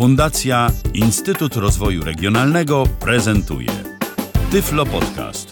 Fundacja Instytut Rozwoju Regionalnego prezentuje Tyflo Podcast.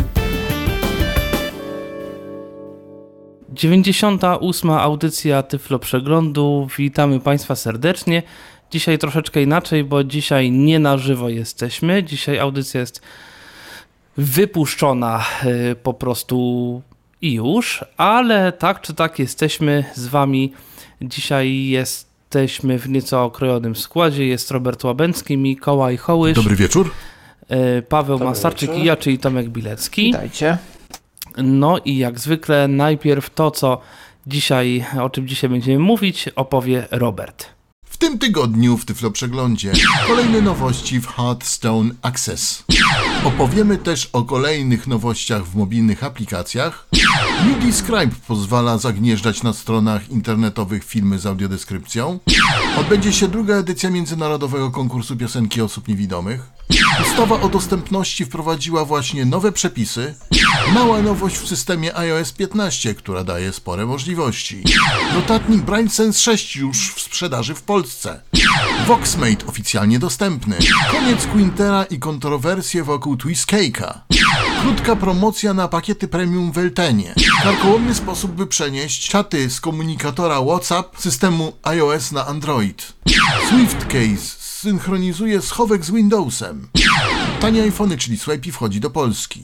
98. audycja Tyflo Przeglądu. Witamy Państwa serdecznie. Dzisiaj troszeczkę inaczej, bo dzisiaj nie na żywo jesteśmy. Dzisiaj audycja jest wypuszczona po prostu i już, ale tak czy tak jesteśmy z Wami. Dzisiaj jesteśmy w nieco okrojonym składzie. Jest Robert Łabęcki, Mikołaj Hołysz. Dobry wieczór. Paweł Masarczyk i ja, czyli Tomek Bilecki. Witajcie. No i jak zwykle najpierw to, o czym dzisiaj będziemy mówić, opowie Robert. W tym tygodniu w Tyflo Przeglądzie kolejne nowości w Hearthstone Access. Opowiemy też o kolejnych nowościach w mobilnych aplikacjach. UDescribe pozwala zagnieżdżać na stronach internetowych filmy z audiodeskrypcją. Odbędzie się druga edycja międzynarodowego konkursu piosenki osób niewidomych. Ustawa o dostępności wprowadziła właśnie nowe przepisy. Mała nowość w systemie iOS 15, która daje spore możliwości. Notatnik BrainSense 6 już w sprzedaży w Polsce. Voxmate oficjalnie dostępny. Koniec Quintera i kontrowersje wokół Twistcake'a. Krótka promocja na pakiety premium w Eltenie. Karkołomny sposób, by przenieść czaty z komunikatora WhatsApp systemu iOS na Android. SwiftCase synchronizuje schowek z Windowsem. Tanie iPhony, czyli Swipey, wchodzi do Polski.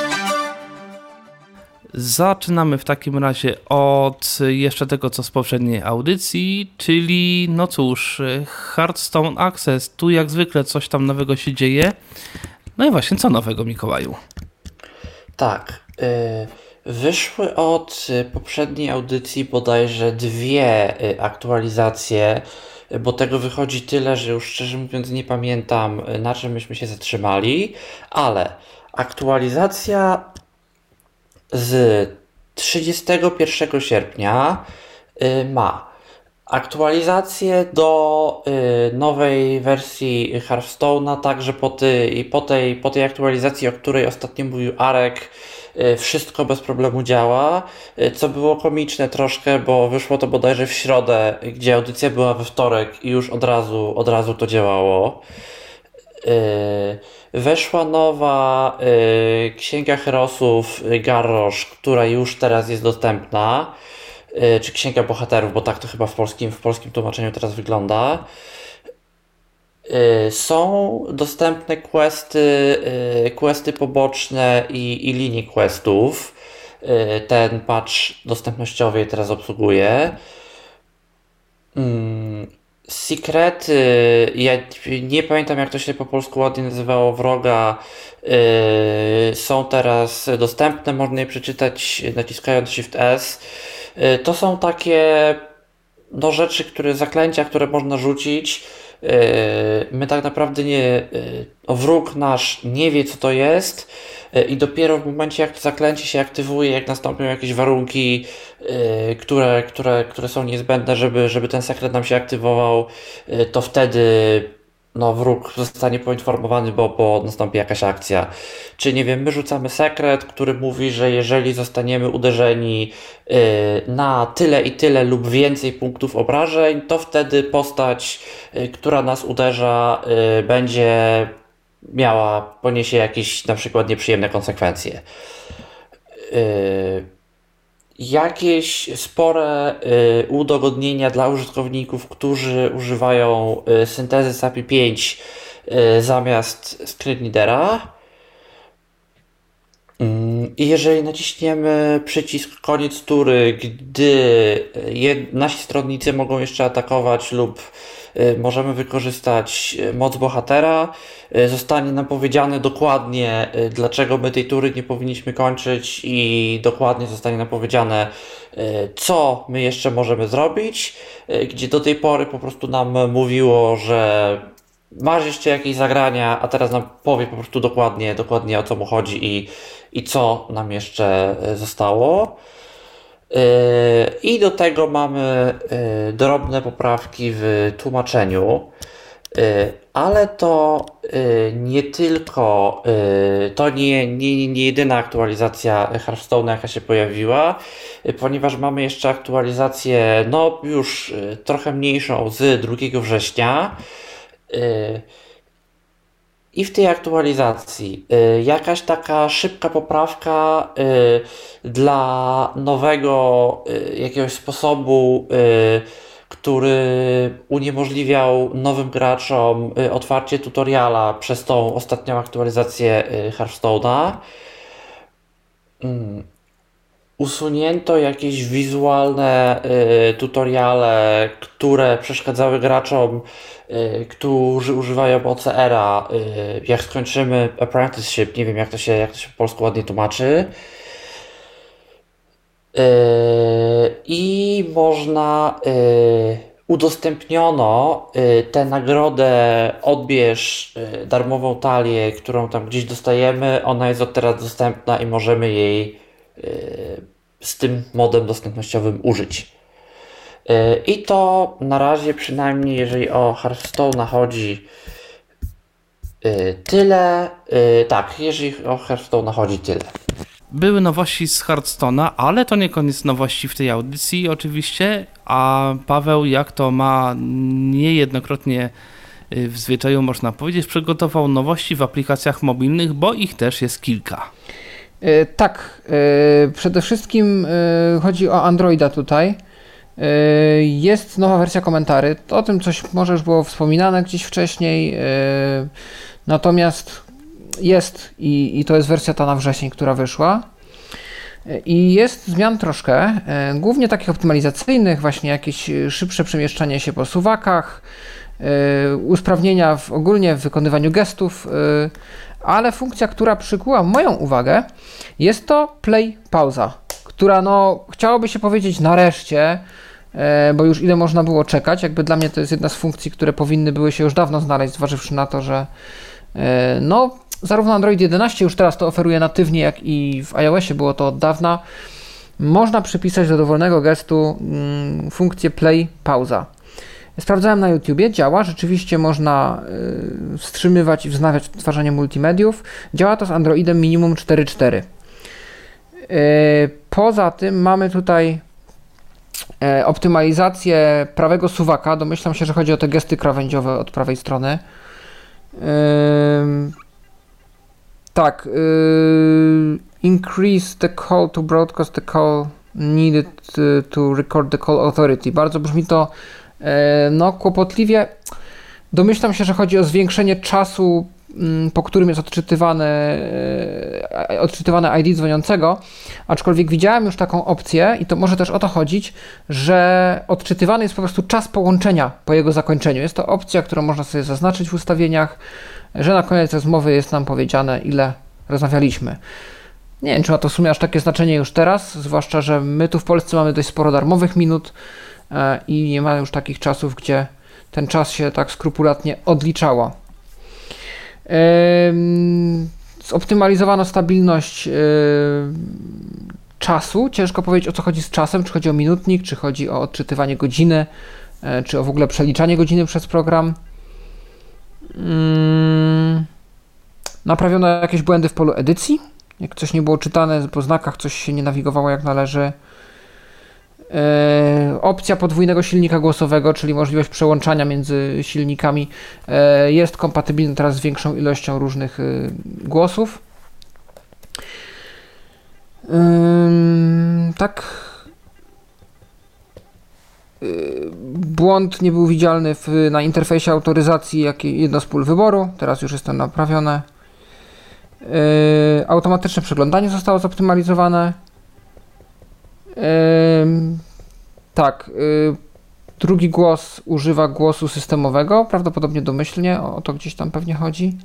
Zaczynamy w takim razie od jeszcze tego, co z poprzedniej audycji, czyli no cóż, Hearthstone Access. Tu jak zwykle coś tam nowego się dzieje. No i właśnie, co nowego, Mikołaju? Tak, wyszły od poprzedniej audycji bodajże dwie aktualizacje, bo tego wychodzi tyle, że już szczerze mówiąc nie pamiętam, na czym myśmy się zatrzymali, ale aktualizacja z 31 sierpnia ma aktualizację do nowej wersji Hearthstone'a, także po tej aktualizacji, o której ostatnio mówił Arek, wszystko bez problemu działa, co było komiczne troszkę, bo wyszło to bodajże w środę, gdzie audycja była we wtorek i już od razu to działało. Weszła nowa Księga Herosów Garrosh, która już teraz jest dostępna, czy Księga Bohaterów, bo tak to chyba w polskim tłumaczeniu teraz wygląda. Są dostępne questy poboczne i linie questów. Ten patch dostępnościowy je teraz obsługuje. Sekrety, ja nie pamiętam jak to się po polsku ładnie nazywało, wroga, są teraz dostępne, można je przeczytać naciskając Shift S. To są takie rzeczy, zaklęcia, które można rzucić. My tak naprawdę wróg nasz nie wie, co to jest, i dopiero w momencie, jak to zaklęcie się aktywuje, jak nastąpią jakieś warunki, które są niezbędne, żeby ten sekret nam się aktywował, to wtedy wróg zostanie poinformowany, bo nastąpi jakaś akcja. Czy nie wiem, my rzucamy sekret, który mówi, że jeżeli zostaniemy uderzeni na tyle i tyle lub więcej punktów obrażeń, to wtedy postać, która nas uderza, poniesie jakieś na przykład nieprzyjemne konsekwencje. Jakieś spore udogodnienia dla użytkowników, którzy używają syntezy SAPI 5 zamiast screenreadera. I jeżeli naciśniemy przycisk koniec tury, gdy nasi stronnicy mogą jeszcze atakować lub możemy wykorzystać moc bohatera, zostanie nam powiedziane dokładnie, dlaczego my tej tury nie powinniśmy kończyć, i dokładnie zostanie nam powiedziane, co my jeszcze możemy zrobić, gdzie do tej pory po prostu nam mówiło, że masz jeszcze jakieś zagrania, a teraz nam powie po prostu dokładnie o co mu chodzi i co nam jeszcze zostało. I do tego mamy drobne poprawki w tłumaczeniu, ale to nie tylko, to nie jedyna aktualizacja Hearthstone'a, jaka się pojawiła, ponieważ mamy jeszcze aktualizację już trochę mniejszą z 2 września, I w tej aktualizacji jakaś taka szybka poprawka dla nowego jakiegoś sposobu, który uniemożliwiał nowym graczom otwarcie tutoriala przez tą ostatnią aktualizację Hearthstone'a. Usunięto jakieś wizualne tutoriale, które przeszkadzały graczom, którzy używają OCR-a, jak skończymy Apprenticeship, nie wiem jak to się po polsku ładnie tłumaczy. I można udostępniono tę nagrodę, odbierz darmową talię, którą tam gdzieś dostajemy, ona jest od teraz dostępna i możemy jej z tym modem dostępnościowym użyć. I to na razie, przynajmniej jeżeli o Hearthstone'a chodzi, tyle. Tak, jeżeli o Hearthstone'a chodzi, tyle. Były nowości z Hearthstone'a, ale to nie koniec nowości w tej audycji oczywiście, a Paweł, jak to ma niejednokrotnie w zwyczaju można powiedzieć, przygotował nowości w aplikacjach mobilnych, bo ich też jest kilka. Tak, przede wszystkim chodzi o Androida tutaj. Jest nowa wersja komentarzy, o tym coś może już było wspominane gdzieś wcześniej, natomiast jest i to jest wersja ta na wrzesień, która wyszła. I jest zmian troszkę, głównie takich optymalizacyjnych, właśnie jakieś szybsze przemieszczanie się po suwakach, usprawnienia ogólnie w wykonywaniu gestów, ale funkcja, która przykuła moją uwagę, jest to play pauza, która chciałoby się powiedzieć nareszcie, bo już ile można było czekać, jakby dla mnie to jest jedna z funkcji, które powinny były się już dawno znaleźć, zważywszy na to, że zarówno Android 11 już teraz to oferuje natywnie, jak i w iOSie było to od dawna. Można przypisać do dowolnego gestu funkcję play pauza. Sprawdzałem na YouTubie, działa, rzeczywiście można wstrzymywać i wznawiać odtwarzanie multimediów. Działa to z Androidem minimum 4.4. Poza tym mamy tutaj optymalizację prawego suwaka. Domyślam się, że chodzi o te gesty krawędziowe od prawej strony. Tak, increase the call to broadcast the call needed to record the call authority. Bardzo brzmi to kłopotliwie. Domyślam się, że chodzi o zwiększenie czasu, po którym jest odczytywane ID dzwoniącego, aczkolwiek widziałem już taką opcję i to może też o to chodzić, że odczytywany jest po prostu czas połączenia po jego zakończeniu. Jest to opcja, którą można sobie zaznaczyć w ustawieniach, że na koniec rozmowy jest nam powiedziane, ile rozmawialiśmy. Nie wiem, czy ma to w sumie aż takie znaczenie już teraz, zwłaszcza, że my tu w Polsce mamy dość sporo darmowych minut i nie ma już takich czasów, gdzie ten czas się tak skrupulatnie odliczało. Zoptymalizowano stabilność czasu. Ciężko powiedzieć, o co chodzi z czasem, czy chodzi o minutnik, czy chodzi o odczytywanie godziny, czy o w ogóle przeliczanie godziny przez program. Naprawiono jakieś błędy w polu edycji. Jak coś nie było czytane po znakach, coś się nie nawigowało jak należy. Opcja podwójnego silnika głosowego, czyli możliwość przełączania między silnikami, jest kompatybilna teraz z większą ilością różnych głosów. Tak. Błąd nie był widzialny na interfejsie autoryzacji, jak i jedno z pól wyboru. Teraz już jest to naprawione. Automatyczne przeglądanie zostało zoptymalizowane. Tak, drugi głos używa głosu systemowego, prawdopodobnie domyślnie, o to gdzieś tam pewnie chodzi.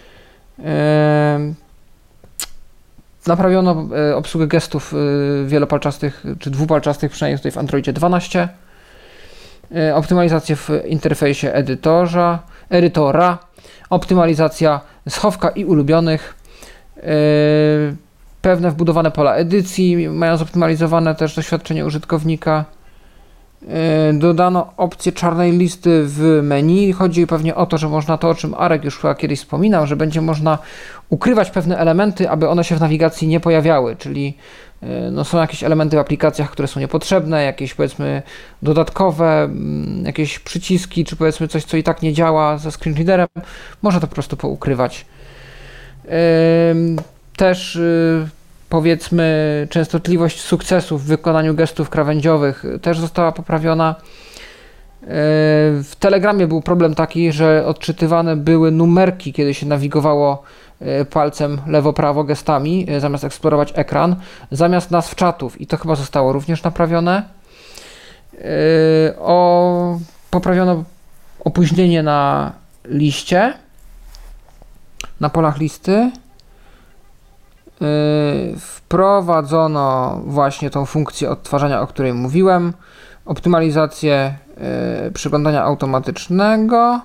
Naprawiono obsługę gestów wielopalczastych, czy dwupalczastych, przynajmniej tutaj w Androidzie 12. Optymalizację w interfejsie edytora, optymalizacja schowka i ulubionych, pewne wbudowane pola edycji mają zoptymalizowane też doświadczenie użytkownika. Dodano opcję czarnej listy w menu. Chodzi pewnie o to, że można to, o czym Arek już chyba kiedyś wspominał, że będzie można ukrywać pewne elementy, aby one się w nawigacji nie pojawiały, czyli no są jakieś elementy w aplikacjach, które są niepotrzebne, jakieś powiedzmy dodatkowe, jakieś przyciski, czy powiedzmy coś, co i tak nie działa ze screen readerem, można to po prostu poukrywać. Też powiedzmy częstotliwość sukcesów w wykonaniu gestów krawędziowych też została poprawiona. W Telegramie był problem taki, że odczytywane były numerki, kiedy się nawigowało palcem lewo-prawo gestami, zamiast eksplorować ekran, zamiast nazw czatów, i to chyba zostało również naprawione. Poprawiono opóźnienie na liście, na polach listy. Wprowadzono właśnie tą funkcję odtwarzania, o której mówiłem, optymalizację przeglądania automatycznego.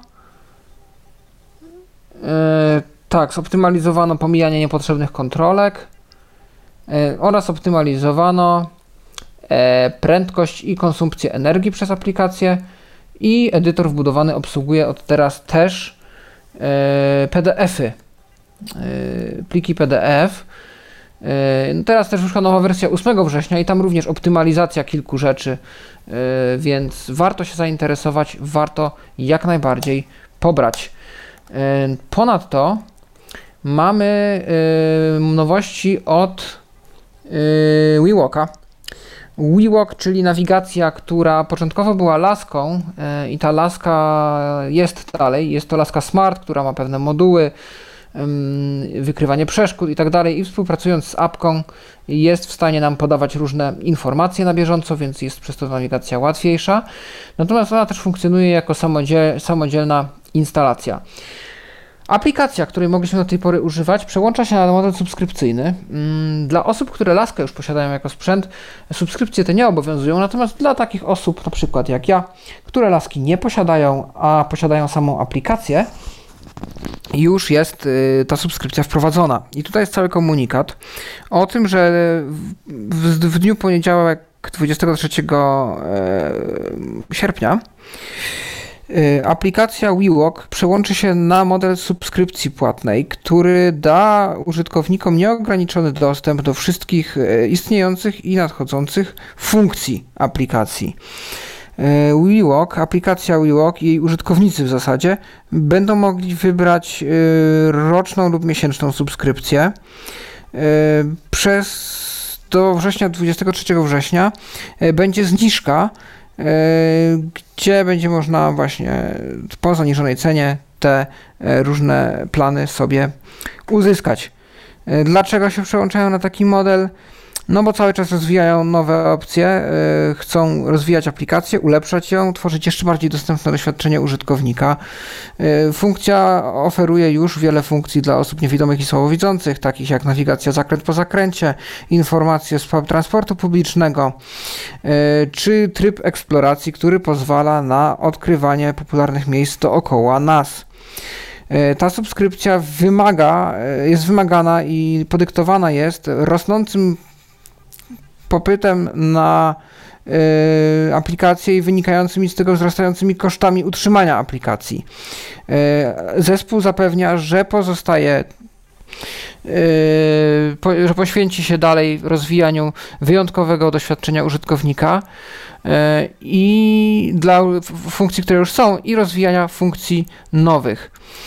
Tak, zoptymalizowano pomijanie niepotrzebnych kontrolek oraz optymalizowano prędkość i konsumpcję energii przez aplikację, i edytor wbudowany obsługuje od teraz też PDF-y, pliki PDF. Teraz też wyszła nowa wersja 8 września i tam również optymalizacja kilku rzeczy, więc warto się zainteresować, warto jak najbardziej pobrać. Ponadto mamy nowości od WeWalka. WeWalk, czyli nawigacja, która początkowo była laską i ta laska jest dalej. Jest to laska Smart, która ma pewne moduły, wykrywanie przeszkód i tak dalej, i współpracując z apką jest w stanie nam podawać różne informacje na bieżąco, więc jest przez to nawigacja łatwiejsza. Natomiast ona też funkcjonuje jako samodzielna instalacja. Aplikacja, której mogliśmy do tej pory używać, przełącza się na model subskrypcyjny. Dla osób, które laskę już posiadają jako sprzęt, subskrypcje te nie obowiązują, natomiast dla takich osób, na przykład jak ja, które laski nie posiadają, a posiadają samą aplikację, już jest ta subskrypcja wprowadzona. I tutaj jest cały komunikat o tym, że w dniu poniedziałek 23 sierpnia aplikacja WeWalk przełączy się na model subskrypcji płatnej, który da użytkownikom nieograniczony dostęp do wszystkich istniejących i nadchodzących funkcji aplikacji. Aplikacja WeWalk i jej użytkownicy w zasadzie będą mogli wybrać roczną lub miesięczną subskrypcję. Do września, 23 września będzie zniżka, gdzie będzie można właśnie po zaniżonej cenie te różne plany sobie uzyskać. Dlaczego się przełączają na taki model? No bo cały czas rozwijają nowe opcje, chcą rozwijać aplikację, ulepszać ją, tworzyć jeszcze bardziej dostępne doświadczenie użytkownika. Funkcja oferuje już wiele funkcji dla osób niewidomych i słabowidzących, takich jak nawigacja zakręt po zakręcie, informacje z transportu publicznego, czy tryb eksploracji, który pozwala na odkrywanie popularnych miejsc dookoła nas. Ta subskrypcja jest wymagana i podyktowana jest rosnącym popytem na aplikacje i wynikającymi z tego wzrastającymi kosztami utrzymania aplikacji. Zespół zapewnia, że że poświęci się dalej rozwijaniu wyjątkowego doświadczenia użytkownika i dla funkcji, które już są, i rozwijania funkcji nowych.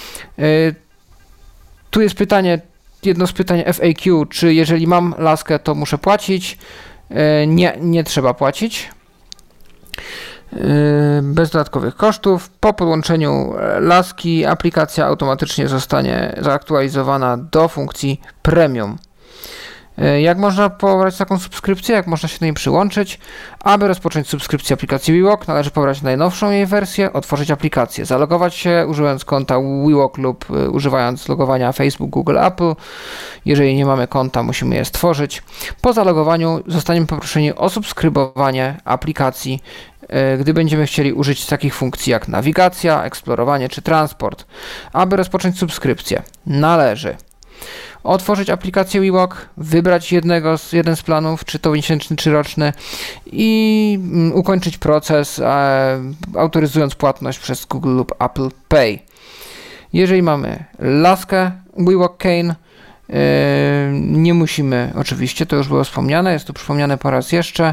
Tu jest jedno z pytań FAQ, czy jeżeli mam laskę, to muszę płacić? Nie trzeba płacić. Bez dodatkowych kosztów. Po podłączeniu laski aplikacja automatycznie zostanie zaaktualizowana do funkcji premium. Jak można pobrać taką subskrypcję? Jak można się do niej przyłączyć? Aby rozpocząć subskrypcję aplikacji WeWalk, należy pobrać najnowszą jej wersję, otworzyć aplikację, zalogować się używając konta WeWalk lub używając logowania Facebook, Google, Apple. Jeżeli nie mamy konta, musimy je stworzyć. Po zalogowaniu zostaniemy poproszeni o subskrybowanie aplikacji, gdy będziemy chcieli użyć takich funkcji jak nawigacja, eksplorowanie czy transport. Aby rozpocząć subskrypcję, należy otworzyć aplikację WeWalk, wybrać jeden z planów, czy to miesięczny, czy roczny, i ukończyć proces, autoryzując płatność przez Google lub Apple Pay. Jeżeli mamy laskę WeWalk Cane, Nie musimy, oczywiście, to już było wspomniane, jest tu przypomniane po raz jeszcze.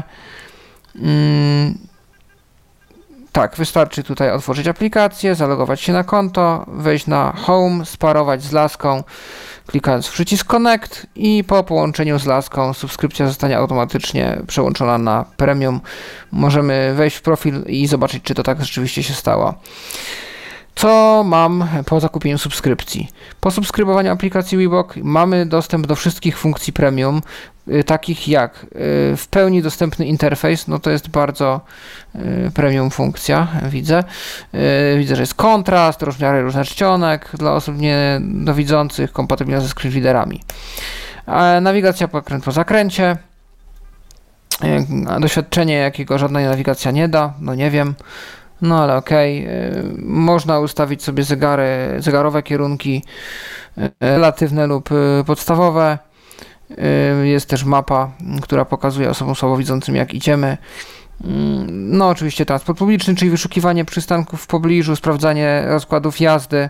Tak, wystarczy tutaj otworzyć aplikację, zalogować się na konto, wejść na Home, sparować z laską, klikając w przycisk Connect i po połączeniu z laską subskrypcja zostanie automatycznie przełączona na premium. Możemy wejść w profil i zobaczyć, czy to tak rzeczywiście się stało. Co mam po zakupieniu subskrypcji? Po subskrybowaniu aplikacji WeBook mamy dostęp do wszystkich funkcji premium, takich jak w pełni dostępny interfejs, no to jest bardzo premium funkcja, widzę. Widzę, że jest kontrast, rozmiary różne czcionek dla osób niedowidzących, kompatybilna ze screenreaderami. Nawigacja po zakręcie, doświadczenie jakiego żadna nawigacja nie da, no nie wiem. No ale okej. Można ustawić sobie zegarowe kierunki relatywne lub podstawowe. Jest też mapa, która pokazuje osobom słabowidzącym, jak idziemy. No oczywiście transport publiczny, czyli wyszukiwanie przystanków w pobliżu, sprawdzanie rozkładów jazdy.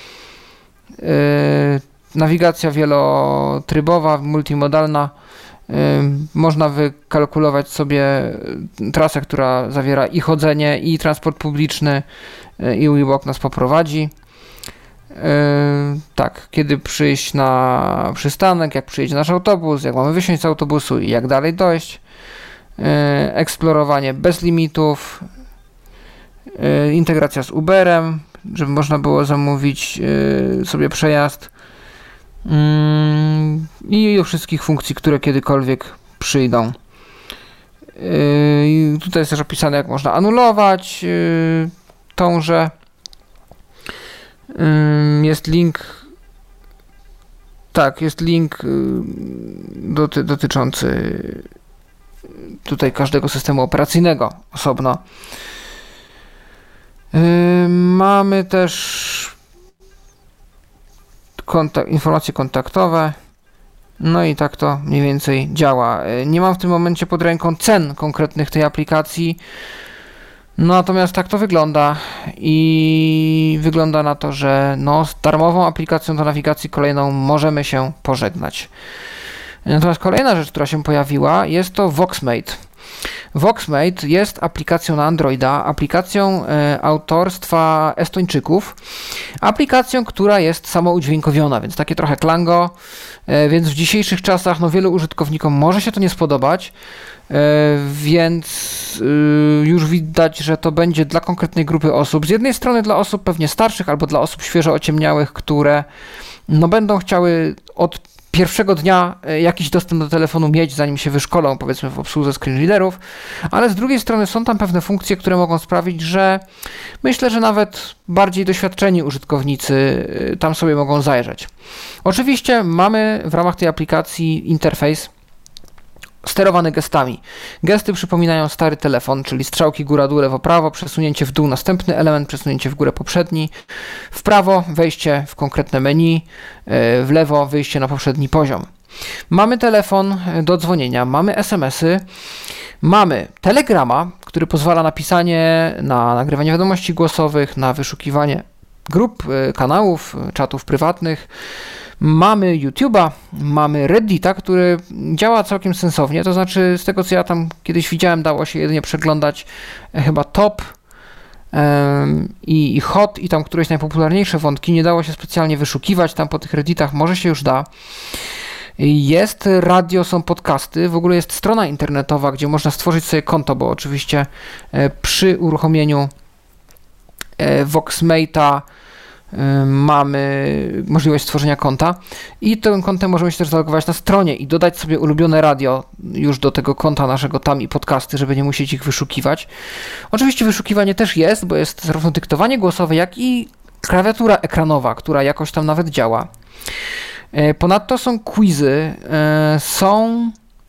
Nawigacja wielotrybowa, multimodalna. Można wykalkulować sobie trasę, która zawiera i chodzenie, i transport publiczny, i WeBook nas poprowadzi. Tak, kiedy przyjść na przystanek, jak przyjedzie nasz autobus, jak mamy wysiąść z autobusu i jak dalej dojść. Eksplorowanie bez limitów. Integracja z Uberem, żeby można było zamówić sobie przejazd. I o wszystkich funkcji, które kiedykolwiek przyjdą. Tutaj jest też opisane, jak można anulować tąże. Jest link. Tak, jest link dotyczący tutaj każdego systemu operacyjnego osobno. Mamy też informacje kontaktowe. No i tak to mniej więcej działa. Nie mam w tym momencie pod ręką cen konkretnych tej aplikacji. Natomiast tak to wygląda i wygląda na to, że z darmową aplikacją do nawigacji kolejną możemy się pożegnać. Natomiast kolejna rzecz, która się pojawiła, jest to Voxmate. Voxmate jest aplikacją na Androida, aplikacją autorstwa Estończyków, aplikacją, która jest samoudźwiękowiona, więc takie trochę Klango, więc w dzisiejszych czasach wielu użytkownikom może się to nie spodobać, więc już widać, że to będzie dla konkretnej grupy osób. Z jednej strony dla osób pewnie starszych albo dla osób świeżo ociemniałych, które będą chciały od pierwszego dnia jakiś dostęp do telefonu mieć, zanim się wyszkolą, powiedzmy, w obsłudze screenreaderów, ale z drugiej strony są tam pewne funkcje, które mogą sprawić, że myślę, że nawet bardziej doświadczeni użytkownicy tam sobie mogą zajrzeć. Oczywiście mamy w ramach tej aplikacji interfejs sterowany gestami. Gesty przypominają stary telefon, czyli strzałki góra-dół, lewo-prawo, przesunięcie w dół następny element, przesunięcie w górę poprzedni, w prawo wejście w konkretne menu, w lewo wyjście na poprzedni poziom. Mamy telefon do dzwonienia, mamy SMS-y, mamy Telegrama, który pozwala na pisanie, na nagrywanie wiadomości głosowych, na wyszukiwanie grup, kanałów, czatów prywatnych. Mamy YouTube'a, mamy Reddita, który działa całkiem sensownie, to znaczy z tego, co ja tam kiedyś widziałem, dało się jedynie przeglądać chyba top i hot i tam któreś najpopularniejsze wątki, nie dało się specjalnie wyszukiwać tam po tych Redditach, może się już da. Jest radio, są podcasty, w ogóle jest strona internetowa, gdzie można stworzyć sobie konto, bo oczywiście przy uruchomieniu Voxmate'a mamy możliwość stworzenia konta i tym kontem możemy się też zalogować na stronie i dodać sobie ulubione radio już do tego konta naszego tam i podcasty, żeby nie musieć ich wyszukiwać. Oczywiście wyszukiwanie też jest, bo jest zarówno dyktowanie głosowe, jak i klawiatura ekranowa, która jakoś tam nawet działa. Ponadto są quizy, są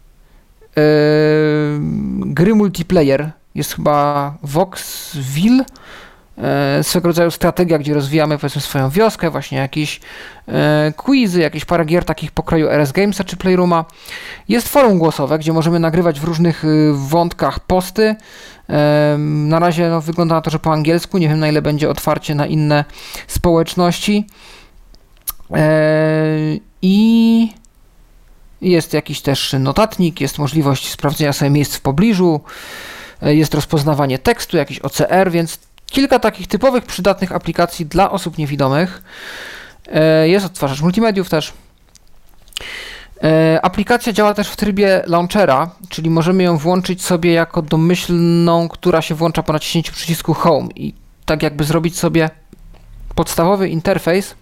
gry multiplayer, jest chyba Voxville, swego rodzaju strategia, gdzie rozwijamy, powiedzmy, swoją wioskę, właśnie jakieś quizy, jakieś parę gier takich pokroju RS Gamesa czy Playrooma. Jest forum głosowe, gdzie możemy nagrywać w różnych wątkach posty. Na razie wygląda na to, że po angielsku, nie wiem, na ile będzie otwarcie na inne społeczności. i jest jakiś też notatnik, jest możliwość sprawdzenia sobie miejsc w pobliżu, jest rozpoznawanie tekstu, jakiś OCR, więc kilka takich typowych, przydatnych aplikacji dla osób niewidomych. Jest odtwarzacz multimediów też. Aplikacja działa też w trybie launchera, czyli możemy ją włączyć sobie jako domyślną, która się włącza po naciśnięciu przycisku Home i tak jakby zrobić sobie podstawowy interfejs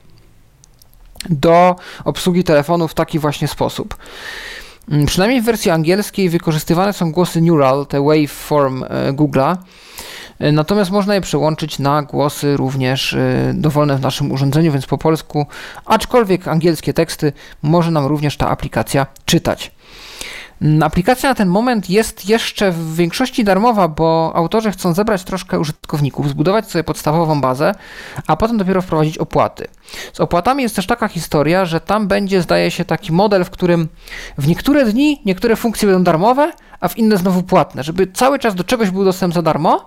do obsługi telefonu w taki właśnie sposób. Przynajmniej w wersji angielskiej wykorzystywane są głosy Neural, te waveform Google'a, natomiast można je przełączyć na głosy również dowolne w naszym urządzeniu, więc po polsku, aczkolwiek angielskie teksty może nam również ta aplikacja czytać. Aplikacja na ten moment jest jeszcze w większości darmowa, bo autorzy chcą zebrać troszkę użytkowników, zbudować sobie podstawową bazę, a potem dopiero wprowadzić opłaty. Z opłatami jest też taka historia, że tam będzie, zdaje się, taki model, w którym w niektóre dni niektóre funkcje będą darmowe, a w inne znowu płatne, żeby cały czas do czegoś był dostęp za darmo,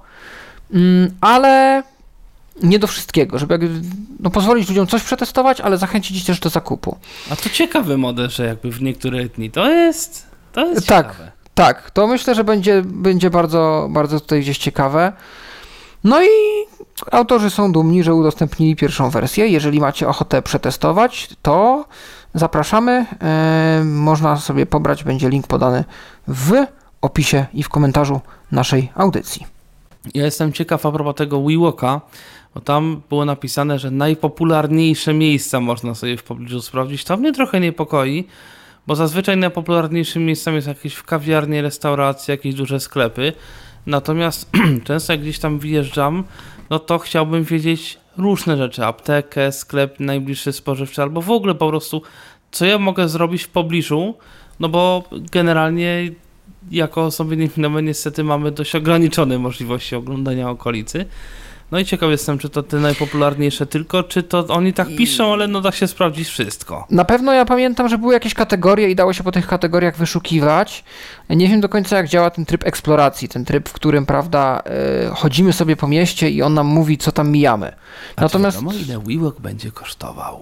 ale nie do wszystkiego, żeby pozwolić ludziom coś przetestować, ale zachęcić ich też do zakupu. A to ciekawy model, że jakby w niektóre dni to jest tak, ciekawe. Tak, to myślę, że będzie bardzo, bardzo tutaj gdzieś ciekawe. No i autorzy są dumni, że udostępnili pierwszą wersję. Jeżeli macie ochotę przetestować, to zapraszamy. Można sobie pobrać, będzie link podany w opisie i w komentarzu naszej audycji. Ja jestem ciekaw a propos tego WeWalka, bo tam było napisane, że najpopularniejsze miejsca można sobie w pobliżu sprawdzić. To mnie trochę niepokoi, bo zazwyczaj najpopularniejszym miejscem jest jakieś kawiarnie, restauracje, jakieś duże sklepy. Natomiast często jak gdzieś tam wyjeżdżam, no to chciałbym wiedzieć różne rzeczy. Aptekę, sklep najbliższy spożywczy, albo w ogóle po prostu co ja mogę zrobić w pobliżu, no bo generalnie jako osoby niewidome niestety mamy dość ograniczone możliwości oglądania okolicy. No i ciekaw jestem, czy to te najpopularniejsze tylko, czy to oni tak piszą, ale no da się sprawdzić wszystko. Na pewno ja pamiętam, że były jakieś kategorie i dało się po tych kategoriach wyszukiwać. Nie wiem do końca, jak działa ten tryb eksploracji, ten tryb, w którym, prawda, chodzimy sobie po mieście i on nam mówi, co tam mijamy. Natomiast wiadomo, ile WeWalk będzie kosztował?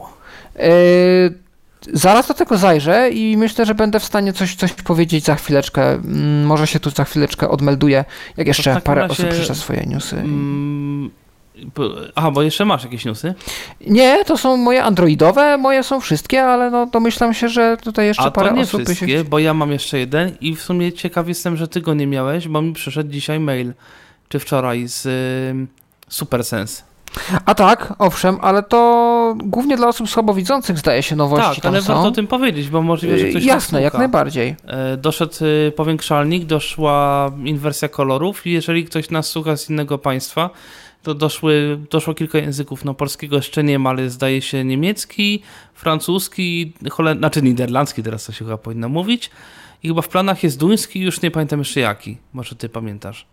Zaraz do tego zajrzę i myślę, że będę w stanie coś powiedzieć za chwileczkę. Może się tu za chwileczkę odmelduję, jak jeszcze parę osób przeczyta swoje newsy. Aha, bo jeszcze masz jakieś newsy? Nie, to są moje androidowe, moje są wszystkie, ale no domyślam się, że tutaj jeszcze parę osób... A to nie wszystkie, bo ja mam jeszcze jeden i w sumie ciekaw jestem, że ty go nie miałeś, bo mi przyszedł dzisiaj mail, czy wczoraj z SuperSense. A tak, owszem, ale to głównie dla osób słabowidzących zdaje się nowości tak, ale są. warto o tym powiedzieć, bo możliwe, że ktoś jasne, jak najbardziej. Doszedł powiększalnik, doszła inwersja kolorów i jeżeli ktoś nas słucha z innego państwa, to doszło kilka języków. No polskiego jeszcze nie ma, ale zdaje się niemiecki, francuski, niderlandzki, teraz to się chyba powinno mówić. I chyba w planach jest duński, już nie pamiętam jeszcze jaki. Może ty pamiętasz?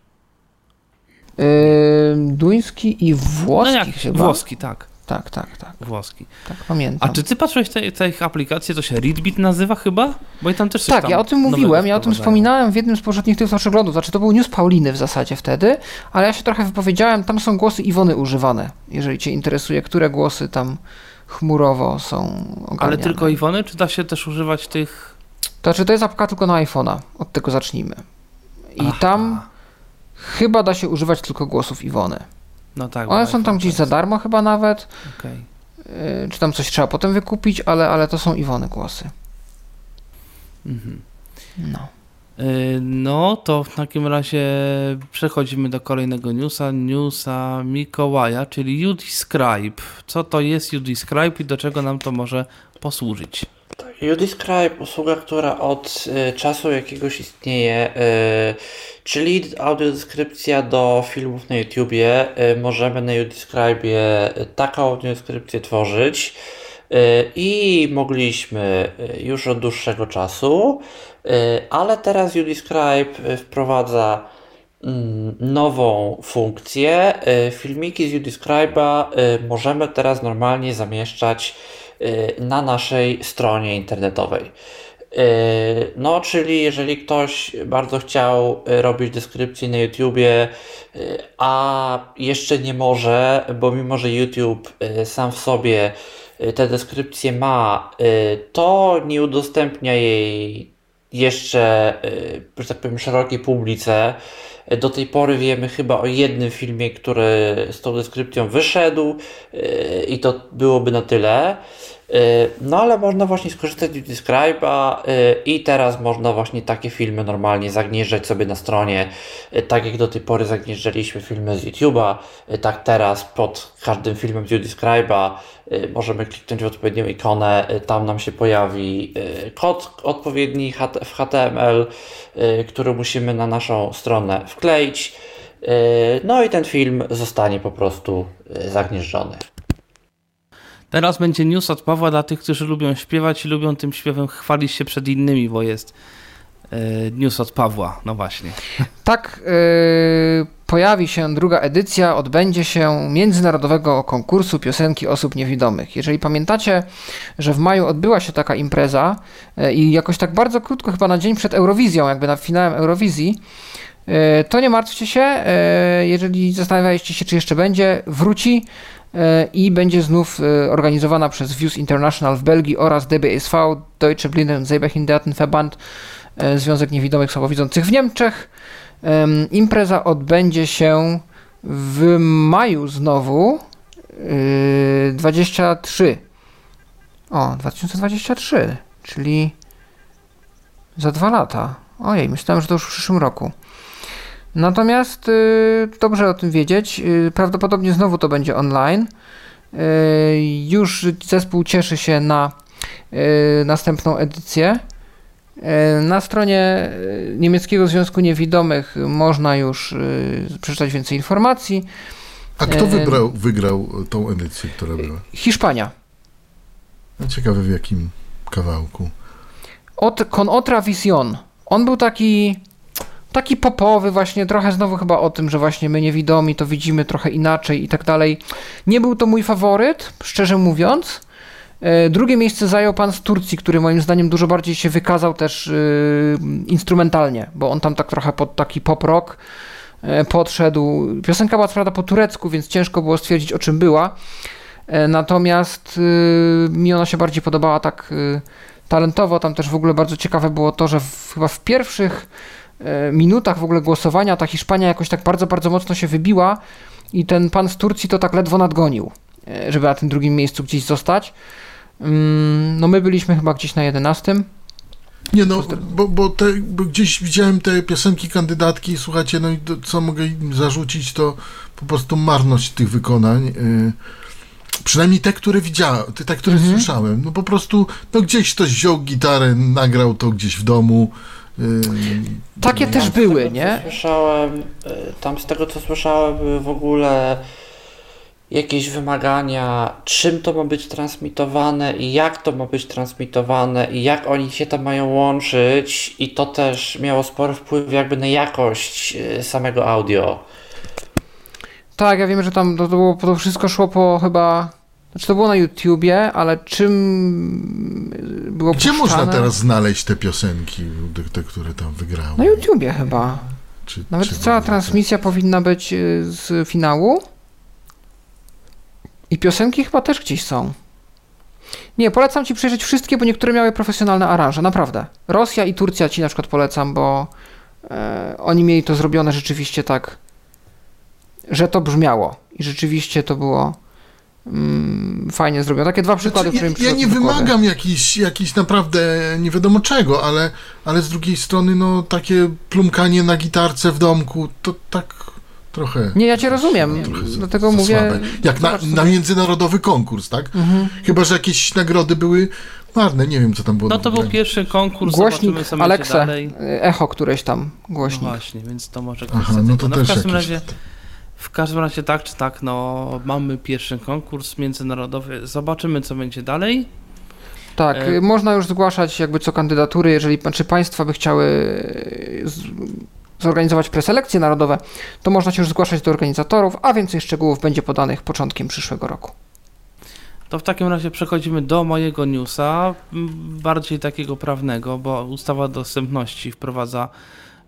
Duński i włoski chyba? Włoski, tak. Tak. Włoski. Tak, pamiętam. A czy ty patrzyłeś tych aplikacji, to się Readbit nazywa chyba? Bo i tam też coś tak, tam ja o tym mówiłem, ja o tym wspominałem w jednym z poprzednich tych przeglądów. Znaczy to był news Pauliny w zasadzie wtedy, ale ja się trochę wypowiedziałem, tam są głosy Iwony używane, jeżeli cię interesuje, które głosy tam chmurowo są ogarniane. Ale tylko Iwony, czy da się też używać tych... To jest apka tylko na iPhone'a, od tego zacznijmy. I tam chyba da się używać tylko głosów Iwony. No tak. One są tam gdzieś za darmo chyba nawet. Okay. Czy tam coś trzeba potem wykupić, ale to są Iwony głosy. Mhm. No. No to w takim razie przechodzimy do kolejnego newsa Mikołaja, czyli UDescribe. Co to jest UDescribe i do czego nam to może posłużyć? UDescribe, usługa, która od czasu jakiegoś istnieje, czyli audiodeskrypcja do filmów na YouTubie. Możemy na UDescribe'ie taką audiodeskrypcję tworzyć i mogliśmy już od dłuższego czasu, ale teraz UDescribe wprowadza nową funkcję. Filmiki z UDescribe'a możemy teraz normalnie zamieszczać na naszej stronie internetowej. No, czyli jeżeli ktoś bardzo chciał robić deskrypcję na YouTubie, a jeszcze nie może, bo mimo że YouTube sam w sobie tę deskrypcję ma, to nie udostępnia jej jeszcze, że tak powiem, szerokiej publice. Do tej pory wiemy chyba o jednym filmie, który z tą deskrypcją wyszedł i to byłoby na tyle. No ale można właśnie skorzystać z Describe'a i teraz można właśnie takie filmy normalnie zagnieżdżać sobie na stronie, tak jak do tej pory zagnieżdżaliśmy filmy z YouTube'a, tak teraz pod każdym filmem z Describe'a możemy kliknąć w odpowiednią ikonę, tam nam się pojawi kod odpowiedni w HTML, który musimy na naszą stronę wkleić, no i ten film zostanie po prostu zagnieżdżony. Teraz będzie news od Pawła dla tych, którzy lubią śpiewać i lubią tym śpiewem chwalić się przed innymi, bo jest news od Pawła, no właśnie. Tak, pojawi się druga edycja, odbędzie się międzynarodowego konkursu piosenki osób niewidomych. Jeżeli pamiętacie, że w maju odbyła się taka impreza i jakoś tak bardzo krótko, chyba na dzień przed Eurowizją, jakby na finałem Eurowizji, to nie martwcie się, jeżeli zastanawialiście się, czy jeszcze będzie, wróci i będzie znów organizowana przez VIEWS International w Belgii oraz DBSV, Deutsche Blinden- und Sehbehindertenverband, Związek Niewidomych Słabowidzących w Niemczech. Impreza odbędzie się w maju znowu 2023, czyli za 2 lata. Ojej, myślałem, że to już w przyszłym roku. Natomiast dobrze o tym wiedzieć, prawdopodobnie znowu to będzie online. Już zespół cieszy się na następną edycję. Na stronie Niemieckiego Związku Niewidomych można już przeczytać więcej informacji. A kto wygrał tą edycję, która była? Hiszpania. Ciekawe w jakim kawałku. Con otra visión. On był taki popowy właśnie, trochę znowu chyba o tym, że właśnie my niewidomi to widzimy trochę inaczej i tak dalej. Nie był to mój faworyt, szczerze mówiąc. Drugie miejsce zajął pan z Turcji, który moim zdaniem dużo bardziej się wykazał też instrumentalnie, bo on tam tak trochę pod taki pop rock podszedł. Piosenka była co prawda po turecku, więc ciężko było stwierdzić, o czym była. Natomiast mi ona się bardziej podobała tak talentowo. Tam też w ogóle bardzo ciekawe było to, że chyba w pierwszych minutach w ogóle głosowania ta Hiszpania jakoś tak bardzo, bardzo mocno się wybiła i ten pan z Turcji to tak ledwo nadgonił, żeby na tym drugim miejscu gdzieś zostać. No my byliśmy chyba gdzieś na 11. Nie no, bo gdzieś widziałem te piosenki kandydatki, słuchajcie, no i co mogę im zarzucić, to po prostu marność tych wykonań. Przynajmniej te, które widziałem, te, które słyszałem. No po prostu, no gdzieś ktoś wziął gitarę, nagrał to gdzieś w domu. Takie też były, nie? Z tego co słyszałem, były w ogóle jakieś wymagania, czym to ma być transmitowane i jak to ma być transmitowane i jak oni się tam mają łączyć, i to też miało spory wpływ jakby na jakość samego audio. Tak, ja wiem, że tam to wszystko szło po chyba... Znaczy to było na YouTubie, ale czym było Gdzie puszczane? można teraz znaleźć te piosenki, te które tam wygrały? Na YouTubie chyba. Nawet cała transmisja powinna być z finału. I piosenki chyba też gdzieś są. Nie, polecam ci przejrzeć wszystkie, bo niektóre miały profesjonalne aranże, naprawdę. Rosja i Turcja ci na przykład polecam, bo oni mieli to zrobione rzeczywiście tak, że to brzmiało. I rzeczywiście to było fajnie zrobione. Takie 2 przykłady, które mi Ja nie wymagam jakiś naprawdę nie wiadomo czego, ale z drugiej strony no takie plumkanie na gitarce w domku, to tak trochę... Nie, ja cię rozumiem, dlatego mówię... Słabe. Jak na międzynarodowy konkurs, tak? Chyba że jakieś nagrody były marne, nie wiem co tam było. No to był pierwszy konkurs, głośnik Alexa, dalej. Echo któreś tam, głośnik. No właśnie, więc to może no to też w każdym razie tak czy tak, no mamy pierwszy konkurs międzynarodowy, zobaczymy co będzie dalej. Tak, można już zgłaszać jakby co kandydatury, jeżeli państwa by chciały zorganizować preselekcje narodowe, to można się już zgłaszać do organizatorów, a więcej szczegółów będzie podanych początkiem przyszłego roku. To w takim razie przechodzimy do mojego newsa, bardziej takiego prawnego, bo ustawa dostępności wprowadza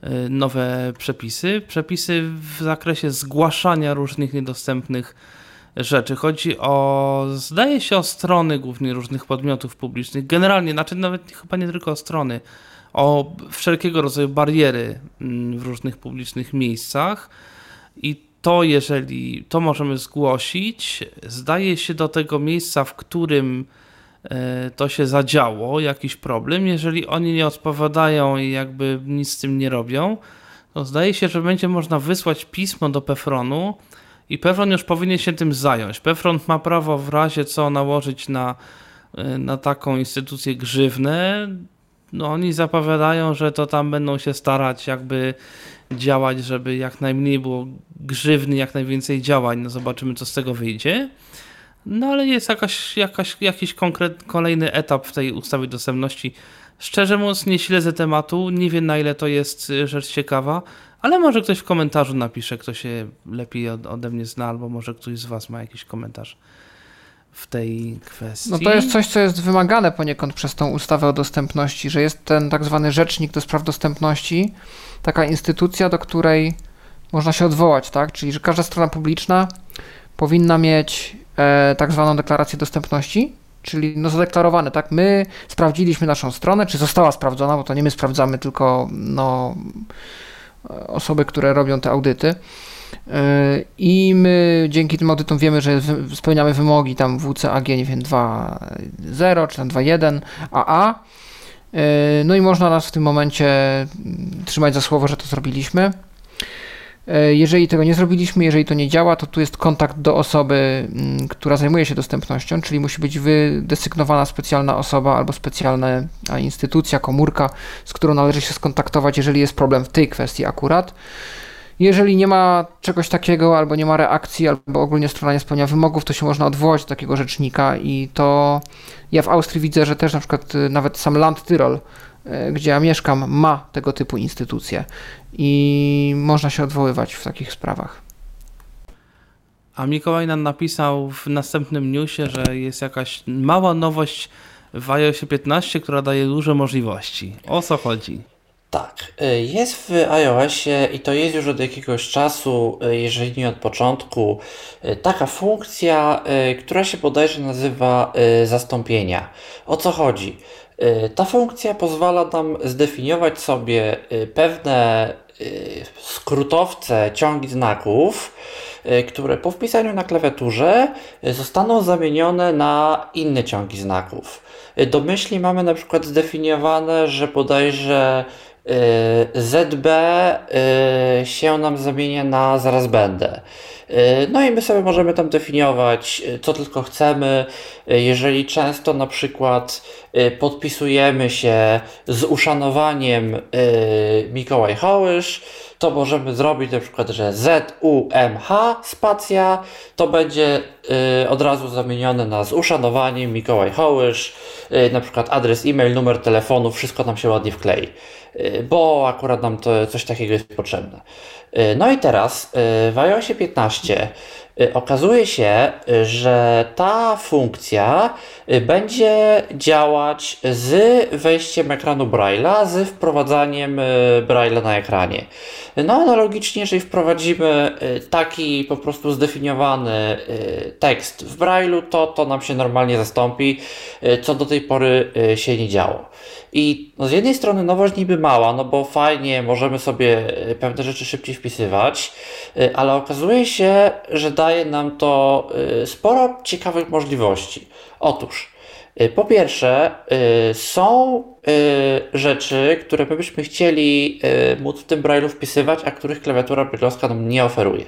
nowe przepisy w zakresie zgłaszania różnych niedostępnych rzeczy. Chodzi o, zdaje się, o strony głównie różnych podmiotów publicznych. Generalnie, znaczy nawet chyba nie tylko o strony, o wszelkiego rodzaju bariery w różnych publicznych miejscach. I to, jeżeli to możemy zgłosić, zdaje się do tego miejsca, w którym to się zadziało, jakiś problem. Jeżeli oni nie odpowiadają i jakby nic z tym nie robią, to zdaje się, że będzie można wysłać pismo do PFRON-u i PFRON już powinien się tym zająć. PFRON ma prawo w razie co nałożyć na taką instytucję grzywnę. No oni zapowiadają, że to tam będą się starać jakby działać, żeby jak najmniej było grzywny, jak najwięcej działań. No zobaczymy, co z tego wyjdzie. No ale jest jakiś kolejny etap w tej ustawie dostępności. Szczerze mówiąc, nie śledzę tematu, nie wiem, na ile to jest rzecz ciekawa, ale może ktoś w komentarzu napisze, kto się lepiej ode mnie zna, albo może ktoś z was ma jakiś komentarz w tej kwestii. No to jest coś, co jest wymagane poniekąd przez tą ustawę o dostępności, że jest ten tak zwany rzecznik do spraw dostępności, taka instytucja, do której można się odwołać, tak? Czyli że każda strona publiczna powinna mieć tak zwaną deklarację dostępności, czyli no zadeklarowane, tak? My sprawdziliśmy naszą stronę, czy została sprawdzona, bo to nie my sprawdzamy, tylko no, osoby, które robią te audyty. I my dzięki tym audytom wiemy, że spełniamy wymogi tam WCAG, nie wiem, 2.0 czy tam 2.1 AA. No i można nas w tym momencie trzymać za słowo, że to zrobiliśmy. Jeżeli tego nie zrobiliśmy, jeżeli to nie działa, to tu jest kontakt do osoby, która zajmuje się dostępnością, czyli musi być wydesygnowana specjalna osoba albo specjalna instytucja, komórka, z którą należy się skontaktować, jeżeli jest problem w tej kwestii akurat. Jeżeli nie ma czegoś takiego, albo nie ma reakcji, albo ogólnie strona nie spełnia wymogów, to się można odwołać do takiego rzecznika i to ja w Austrii widzę, że też na przykład nawet sam Land Tyrol, gdzie ja mieszkam, ma tego typu instytucje i można się odwoływać w takich sprawach. A Mikołaj nam napisał w następnym newsie, że jest jakaś mała nowość w iOSie 15, która daje duże możliwości. O co chodzi? Tak, jest w iOSie i to jest już od jakiegoś czasu, jeżeli nie od początku, taka funkcja, która się bodajże nazywa zastąpienia. O co chodzi? Ta funkcja pozwala nam zdefiniować sobie pewne skrótowce, ciągi znaków, które po wpisaniu na klawiaturze zostaną zamienione na inne ciągi znaków. Domyślnie mamy na przykład zdefiniowane, że bodajże ZB się nam zamienia na zaraz będę. No i my sobie możemy tam definiować, co tylko chcemy. Jeżeli często na przykład podpisujemy się z uszanowaniem Mikołaj Hołysz, to możemy zrobić na przykład, że ZUMH spacja to będzie od razu zamienione na z uszanowaniem Mikołaj Hołysz, na przykład adres e-mail, numer telefonu, wszystko nam się ładnie wklei, bo akurat nam to coś takiego jest potrzebne. No i teraz w iOSie 15 okazuje się, że ta funkcja będzie działać z wejściem ekranu Braille'a, z wprowadzaniem Braille'a na ekranie. No analogicznie, jeżeli wprowadzimy taki po prostu zdefiniowany tekst w Braille'u, to nam się normalnie zastąpi, co do tej pory się nie działo. I no z jednej strony nowość niby mała, no bo fajnie, możemy sobie pewne rzeczy szybciej wpisywać, ale okazuje się, że daje nam to sporo ciekawych możliwości. Otóż, po pierwsze, są rzeczy, które my byśmy chcieli móc w tym Braille'u wpisywać, a których klawiatura braille'owska nam nie oferuje.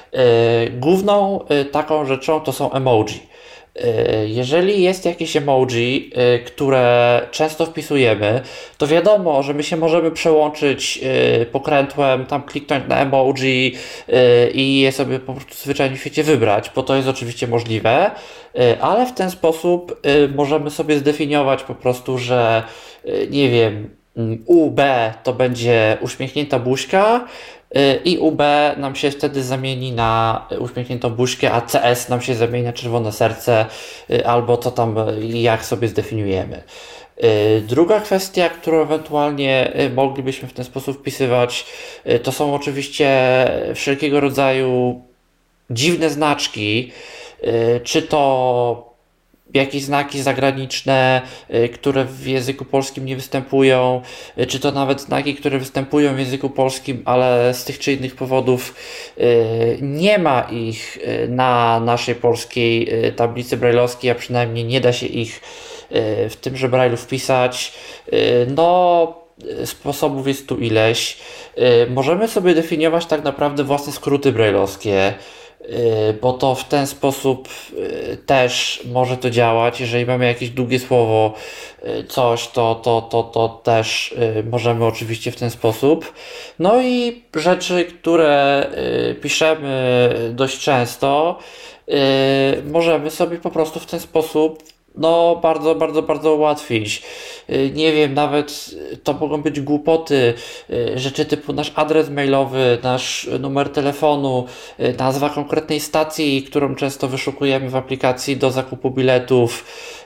Główną taką rzeczą to są emoji. Jeżeli jest jakieś emoji, które często wpisujemy, to wiadomo, że my się możemy przełączyć pokrętłem, tam kliknąć na emoji i je sobie po prostu zwyczajnie w świecie wybrać, bo to jest oczywiście możliwe, ale w ten sposób możemy sobie zdefiniować po prostu, że nie wiem, UB to będzie uśmiechnięta buźka, i UB nam się wtedy zamieni na uśmiechniętą buźkę, a CS nam się zamieni na czerwone serce, albo co tam, jak sobie zdefiniujemy. Druga kwestia, którą ewentualnie moglibyśmy w ten sposób wpisywać, to są oczywiście wszelkiego rodzaju dziwne znaczki, czy to jakieś znaki zagraniczne, które w języku polskim nie występują, czy to nawet znaki, które występują w języku polskim, ale z tych czy innych powodów nie ma ich na naszej polskiej tablicy brajlowskiej, a przynajmniej nie da się ich w tymże brajlu wpisać. No, sposobów jest tu ileś. Możemy sobie definiować tak naprawdę własne skróty brajlowskie, bo to w ten sposób też może to działać. Jeżeli mamy jakieś długie słowo, coś, to też możemy oczywiście w ten sposób. No i rzeczy, które piszemy dość często, możemy sobie po prostu w ten sposób bardzo ułatwić. Nie wiem, nawet to mogą być głupoty, rzeczy typu nasz adres mailowy, nasz numer telefonu, nazwa konkretnej stacji, którą często wyszukujemy w aplikacji do zakupu biletów,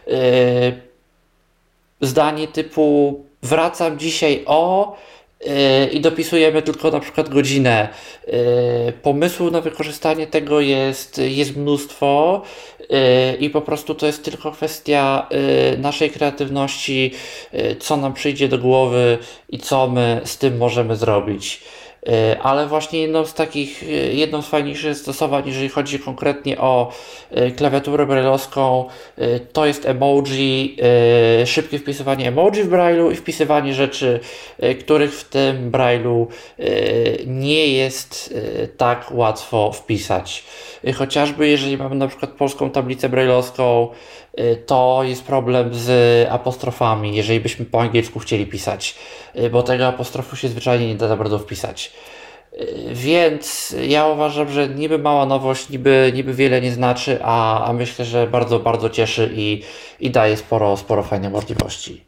zdanie typu wracam dzisiaj i dopisujemy tylko na przykład godzinę. Pomysłu na wykorzystanie tego jest mnóstwo i po prostu to jest tylko kwestia naszej kreatywności, co nam przyjdzie do głowy i co my z tym możemy zrobić. Ale właśnie jedną z fajniejszych zastosowań, jeżeli chodzi konkretnie o klawiaturę braille'owską, to jest emoji, szybkie wpisywanie emoji w braille'u i wpisywanie rzeczy, których w tym braille'u nie jest tak łatwo wpisać. Chociażby jeżeli mamy na przykład polską tablicę braille'owską, to jest problem z apostrofami, jeżeli byśmy po angielsku chcieli pisać, bo tego apostrofu się zwyczajnie nie da za bardzo wpisać. Więc ja uważam, że niby mała nowość, niby wiele nie znaczy, a myślę, że bardzo cieszy i daje sporo fajnych możliwości.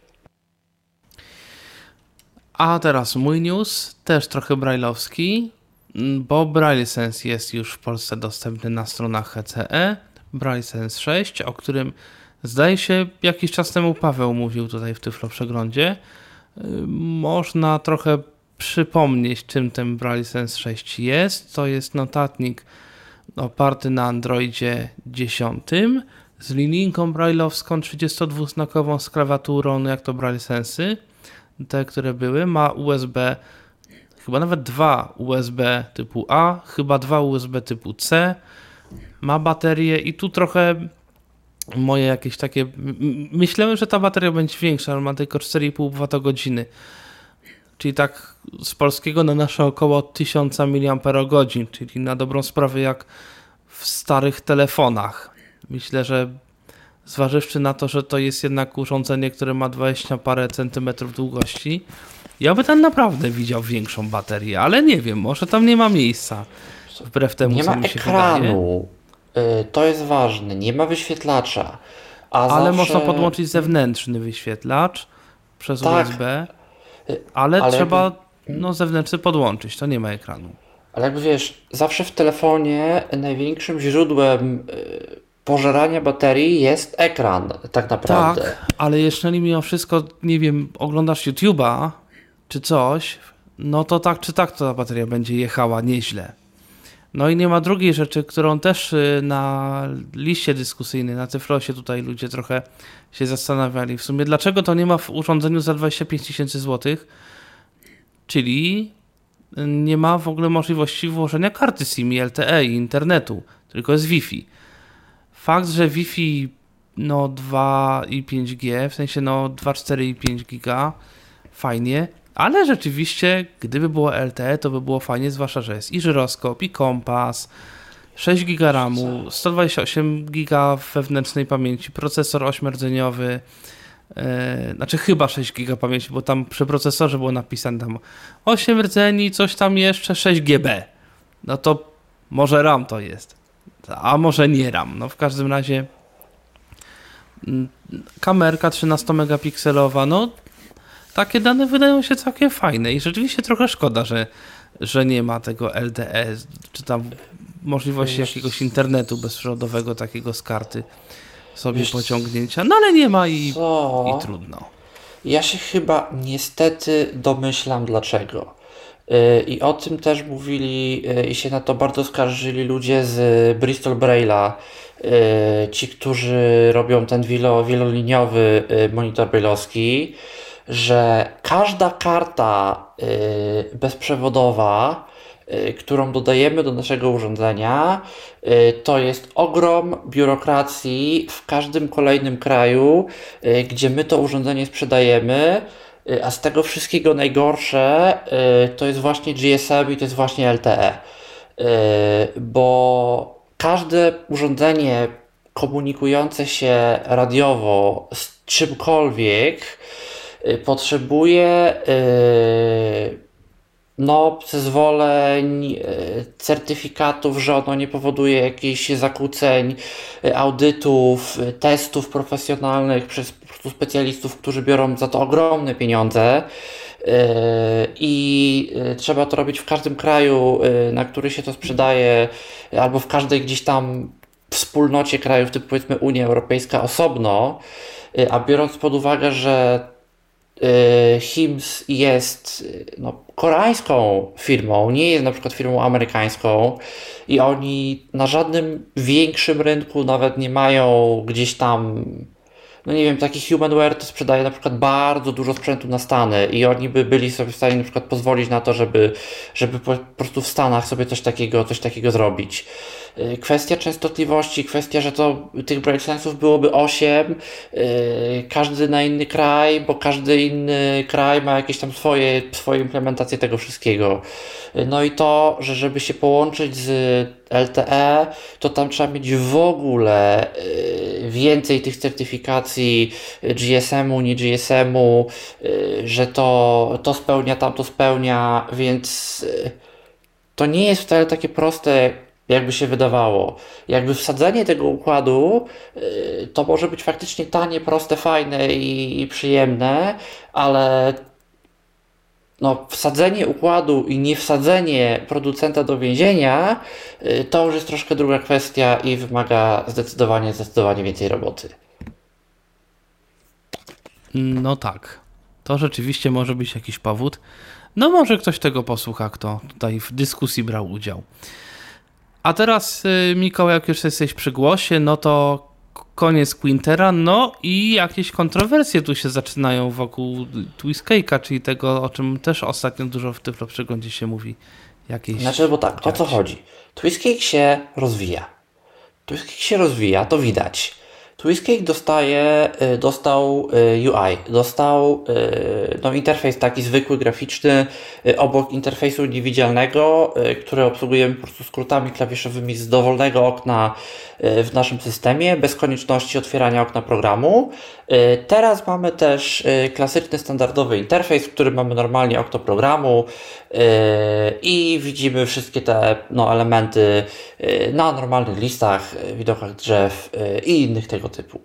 A teraz mój news, też trochę brajlowski, bo Braille Sense jest już w Polsce dostępny na stronach HCE, Braille Sense 6, o którym zdaje się jakiś czas temu Paweł mówił tutaj w Tyflo Przeglądzie. Można trochę przypomnieć, czym ten Braille Sense 6 jest. To jest notatnik oparty na Androidzie 10 z linijką brailleowską 32-znakową z klawiaturą, jak to Braille Sensy, te, które były. Ma USB, chyba nawet 2 USB typu A, chyba 2 USB typu C. Ma baterię i tu trochę moje jakieś takie... Myślałem, że ta bateria będzie większa, ale ma tylko 4,5 Wh. Czyli tak z polskiego na nasze około 1000 mAh, czyli na dobrą sprawę jak w starych telefonach. Myślę, że zważywszy na to, że to jest jednak urządzenie, które ma 20 parę centymetrów długości, ja by tam naprawdę widział większą baterię, ale nie wiem, może tam nie ma miejsca. Wbrew temu, co mi się wydaje. Nie ma ekranu. To jest ważne. Nie ma wyświetlacza. Ale można podłączyć zewnętrzny wyświetlacz przez USB, ale trzeba zewnętrzny podłączyć. To nie ma ekranu. Ale jakby wiesz, zawsze w telefonie największym źródłem pożerania baterii jest ekran, tak naprawdę. Tak, ale jeżeli mimo wszystko, nie wiem, oglądasz YouTube'a czy coś, no to tak czy tak to ta bateria będzie jechała nieźle. No i nie ma drugiej rzeczy, którą też na liście dyskusyjnej, na Tyflosie tutaj ludzie trochę się zastanawiali. W sumie dlaczego to nie ma w urządzeniu za 25 000 złotych, czyli nie ma w ogóle możliwości włożenia karty SIM i LTE i internetu, tylko jest Wi-Fi. Fakt, że Wi-Fi 2 i 5G, w sensie 2, 4 i 5 giga, fajnie, ale rzeczywiście, gdyby było LTE, to by było fajnie, zwłaszcza, że jest i żyroskop, i kompas, 6 giga RAMu, 128 giga wewnętrznej pamięci, procesor 8-rdzeniowy, znaczy chyba 6 giga pamięci, bo tam przy procesorze było napisane tam 8 rdzeni, coś tam jeszcze, 6 GB. No to może RAM to jest, a może nie RAM. No w każdym razie kamerka 13-megapikselowa, takie dane wydają się całkiem fajne i rzeczywiście trochę szkoda, że nie ma tego LTE, czy tam możliwości jakiegoś internetu bezprzewodowego takiego z karty sobie pociągnięcia, ale nie ma i trudno. Ja się chyba niestety domyślam dlaczego. I o tym też mówili i się na to bardzo skarżyli ludzie z Bristol Braille'a, ci, którzy robią ten wieloliniowy monitor braille'owski, że każda karta bezprzewodowa, którą dodajemy do naszego urządzenia, to jest ogrom biurokracji w każdym kolejnym kraju, gdzie my to urządzenie sprzedajemy, a z tego wszystkiego najgorsze to jest właśnie GSM i to jest właśnie LTE, bo każde urządzenie komunikujące się radiowo z czymkolwiek potrzebuje zezwoleń, certyfikatów, że ono nie powoduje jakichś zakłóceń, audytów, testów profesjonalnych przez po prostu specjalistów, którzy biorą za to ogromne pieniądze. I trzeba to robić w każdym kraju, na który się to sprzedaje, albo w każdej gdzieś tam wspólnocie krajów, typu powiedzmy Unia Europejska osobno, a biorąc pod uwagę, że HIMSS jest koreańską firmą, nie jest na przykład firmą amerykańską i oni na żadnym większym rynku nawet nie mają gdzieś tam, taki Humanware to sprzedaje na przykład bardzo dużo sprzętu na Stany i oni by byli sobie w stanie na przykład pozwolić na to, żeby po prostu w Stanach sobie coś takiego zrobić. Kwestia częstotliwości, kwestia, że to tych BrailleSense'ów byłoby 8, każdy na inny kraj, bo każdy inny kraj ma jakieś tam swoje implementacje tego wszystkiego. No i to, że żeby się połączyć z LTE, to tam trzeba mieć w ogóle więcej tych certyfikacji GSM-u, nie GSM-u, że to spełnia, tamto spełnia, więc to nie jest wcale takie proste, jakby się wydawało. Jakby wsadzenie tego układu to może być faktycznie tanie, proste, fajne i przyjemne, ale wsadzenie układu i nie wsadzenie producenta do więzienia to już jest troszkę druga kwestia i wymaga zdecydowanie więcej roboty. No tak, to rzeczywiście może być jakiś powód. No może ktoś tego posłucha, kto tutaj w dyskusji brał udział. A teraz, Mikołaj, jak już jesteś przy głosie, no to koniec Quintera, no i jakieś kontrowersje tu się zaczynają wokół TwistCake'a, czyli tego, o czym też ostatnio dużo w Tyflo Przeglądzie się mówi. Bo tak, o co chodzi? TwistCake się rozwija, to widać. TwistCake dostał UI, dostał interfejs taki zwykły, graficzny, obok interfejsu niewidzialnego, który obsługujemy po prostu skrótami klawiszowymi z dowolnego okna w naszym systemie, bez konieczności otwierania okna programu. Teraz mamy też klasyczny, standardowy interfejs, w którym mamy normalnie okno programu i widzimy wszystkie te elementy na normalnych listach, widokach drzew i innych tego typu.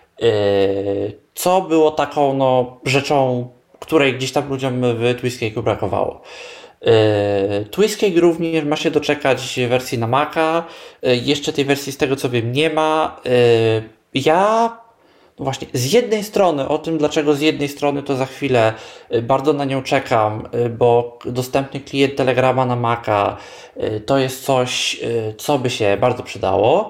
Co było taką rzeczą, której gdzieś tam ludziom w TwistCake'u brakowało. TwistCake również ma się doczekać wersji na Maca. Jeszcze tej wersji z tego co wiem nie ma. Ja właśnie z jednej strony, o tym dlaczego z jednej strony to za chwilę bardzo na nią czekam, bo dostępny klient Telegrama na Maca to jest coś, co by się bardzo przydało.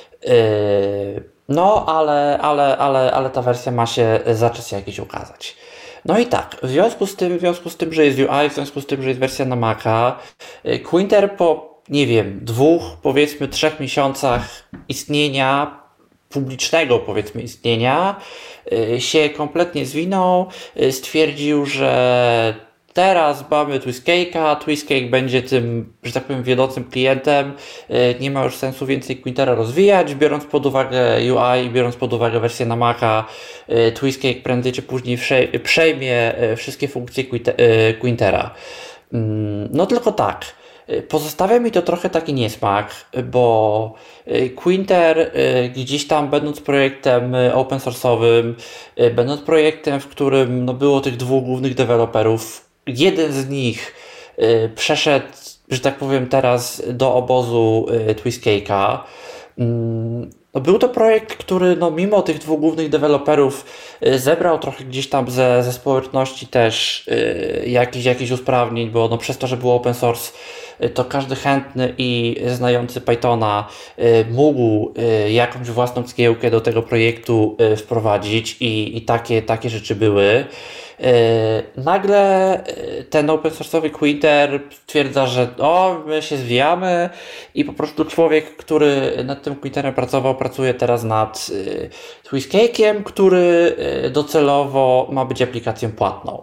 Ale ta wersja ma się za czas jakiś ukazać. No i tak, w związku z tym, że jest UI, w związku z tym, że jest wersja na Maca, Quinter po, 2, powiedzmy 3 miesiącach istnienia, publicznego powiedzmy istnienia, się kompletnie zwinął, stwierdził, że teraz mamy TwistCake'a, TwistCake będzie tym, że tak powiem, wiodącym klientem, nie ma już sensu więcej Quintera rozwijać, biorąc pod uwagę UI, biorąc pod uwagę wersję na Maca, TwistCake prędzej czy później przejmie wszystkie funkcje Quintera. No tylko tak, pozostawia mi to trochę taki niesmak, bo Quinter gdzieś tam będąc projektem open source'owym, będąc projektem, w którym było tych 2 głównych deweloperów, jeden z nich przeszedł, że tak powiem teraz do obozu TwistCake'a. był to projekt, który mimo tych dwóch głównych deweloperów zebrał trochę gdzieś tam ze społeczności też jakichś usprawnień, bo przez to, że był open source, to każdy chętny i znający Pythona mógł jakąś własną cegiełkę do tego projektu wprowadzić i takie rzeczy były. Nagle ten open source'owy Quinter stwierdza, że my się zwijamy i po prostu człowiek, który nad tym Quinterem pracował, pracuje teraz nad Twizzcake'iem, który docelowo ma być aplikacją płatną.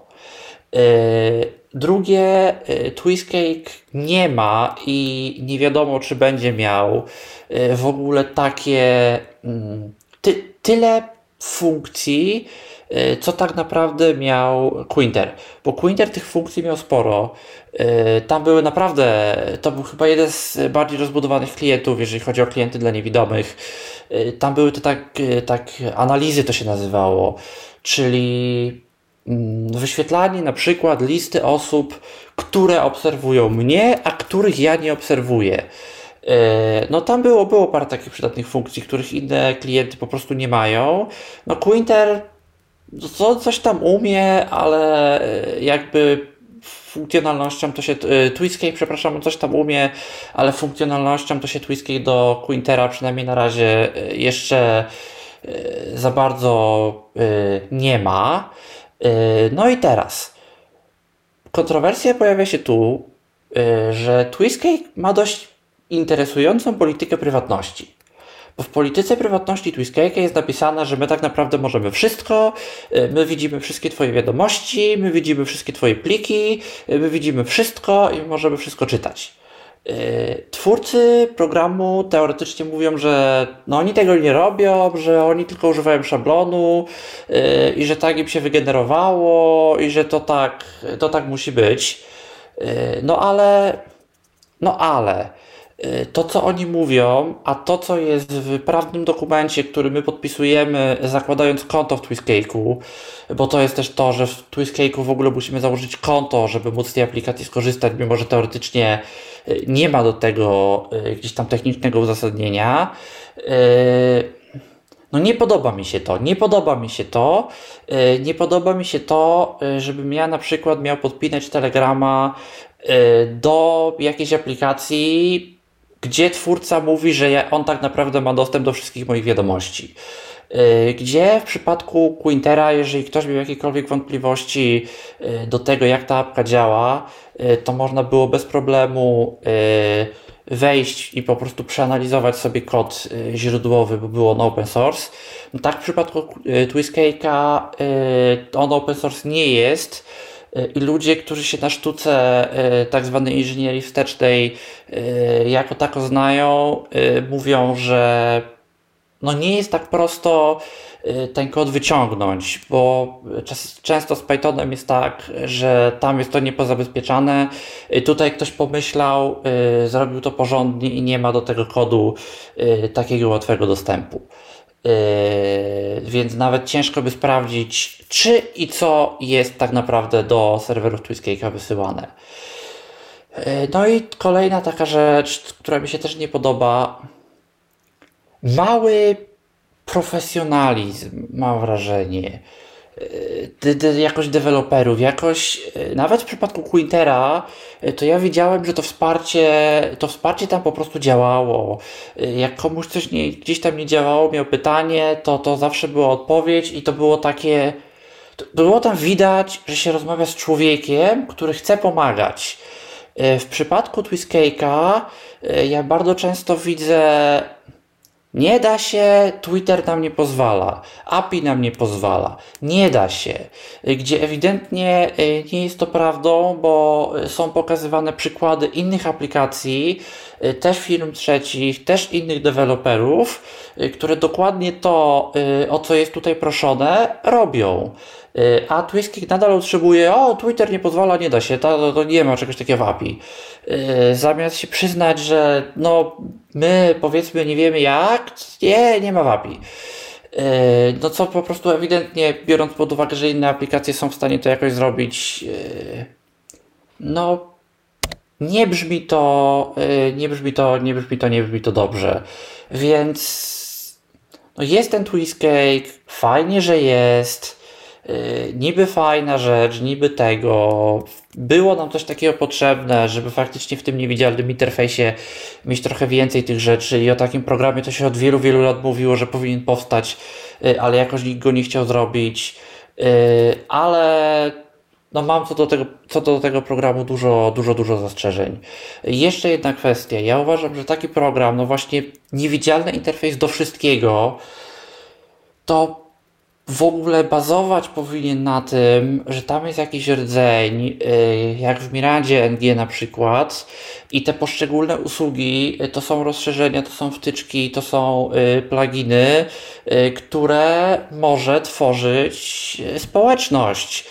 Drugie, Twizzcake nie ma i nie wiadomo, czy będzie miał w ogóle takie tyle funkcji, co tak naprawdę miał Quinter. Bo Quinter tych funkcji miał sporo. Tam były naprawdę, to był chyba jeden z bardziej rozbudowanych klientów, jeżeli chodzi o klienty dla niewidomych. Tam były te analizy to się nazywało, czyli wyświetlanie na przykład listy osób, które obserwują mnie, a których ja nie obserwuję. Tam było parę takich przydatnych funkcji, których inne klienty po prostu nie mają. Quinter coś tam umie, ale jakby funkcjonalnością to się Twizzcake, przepraszam, coś tam umie, ale funkcjonalnością to się Twizzcake do Quintera przynajmniej na razie jeszcze za bardzo nie ma. I teraz kontrowersja pojawia się tu, że Twizzcake ma dość interesującą politykę prywatności. Bo w polityce prywatności Twizzcake'a jest napisane, że my tak naprawdę możemy wszystko, my widzimy wszystkie twoje wiadomości, my widzimy wszystkie twoje pliki, my widzimy wszystko i możemy wszystko czytać. Twórcy programu teoretycznie mówią, że oni tego nie robią, że oni tylko używają szablonu i że tak im się wygenerowało i że to tak musi być. Ale to, co oni mówią, a to, co jest w prawnym dokumencie, który my podpisujemy, zakładając konto w Twizzcake'u, bo to jest też to, że w Twizzcake'u w ogóle musimy założyć konto, żeby móc z tej aplikacji skorzystać, mimo że teoretycznie nie ma do tego gdzieś tam technicznego uzasadnienia. Nie podoba mi się to. Nie podoba mi się to, żebym ja na przykład miał podpinać Telegrama do jakiejś aplikacji, gdzie twórca mówi, że on tak naprawdę ma dostęp do wszystkich moich wiadomości. Gdzie w przypadku Quintera, jeżeli ktoś miał jakiekolwiek wątpliwości do tego, jak ta apka działa, to można było bez problemu wejść i po prostu przeanalizować sobie kod źródłowy, bo było on open source. Tak w przypadku Twizzcake'a on open source nie jest. I ludzie, którzy się na sztuce tak zwanej inżynierii wstecznej jako tako znają, mówią, że nie jest tak prosto ten kod wyciągnąć, bo często z Pythonem jest tak, że tam jest to niepozabezpieczane. Tutaj ktoś pomyślał, zrobił to porządnie i nie ma do tego kodu takiego łatwego dostępu. Więc nawet ciężko by sprawdzić, czy i co jest tak naprawdę do serwerów Twizzcake'a wysyłane. I kolejna taka rzecz, która mi się też nie podoba. Mały profesjonalizm, mam wrażenie, jakoś deweloperów, nawet w przypadku Quintera, to ja widziałem, że to wsparcie tam po prostu działało. Jak komuś coś gdzieś tam nie działało, miał pytanie, to zawsze była odpowiedź i to było takie, było tam widać, że się rozmawia z człowiekiem, który chce pomagać. W przypadku Twizzcake'a ja bardzo często widzę, nie da się, Twitter nam nie pozwala, API nam nie pozwala, nie da się, gdzie ewidentnie nie jest to prawdą, bo są pokazywane przykłady innych aplikacji, też firm trzecich, też innych deweloperów, które dokładnie to, o co jest tutaj proszone, robią. A Twizzcake nadal utrzymuje, Twitter nie pozwala, nie da się, to nie ma czegoś takiego w API. Zamiast się przyznać, że my powiedzmy nie wiemy jak, nie ma w API. Co po prostu ewidentnie, biorąc pod uwagę, że inne aplikacje są w stanie to jakoś zrobić, nie brzmi to dobrze. Więc no jest ten Twistcake, fajnie, że jest, niby fajna rzecz, niby tego, było nam coś takiego potrzebne, żeby faktycznie w tym niewidzialnym interfejsie mieć trochę więcej tych rzeczy i o takim programie to się od wielu, wielu lat mówiło, że powinien powstać, ale jakoś nikt go nie chciał zrobić, ale no mam co do tego programu dużo zastrzeżeń. Jeszcze jedna kwestia. Ja uważam, że taki program, no właśnie niewidzialny interfejs do wszystkiego, to w ogóle bazować powinien na tym, że tam jest jakiś rdzeń, jak w Mirandzie NG na przykład, i te poszczególne usługi to są rozszerzenia, to są wtyczki, to są pluginy, które może tworzyć społeczność.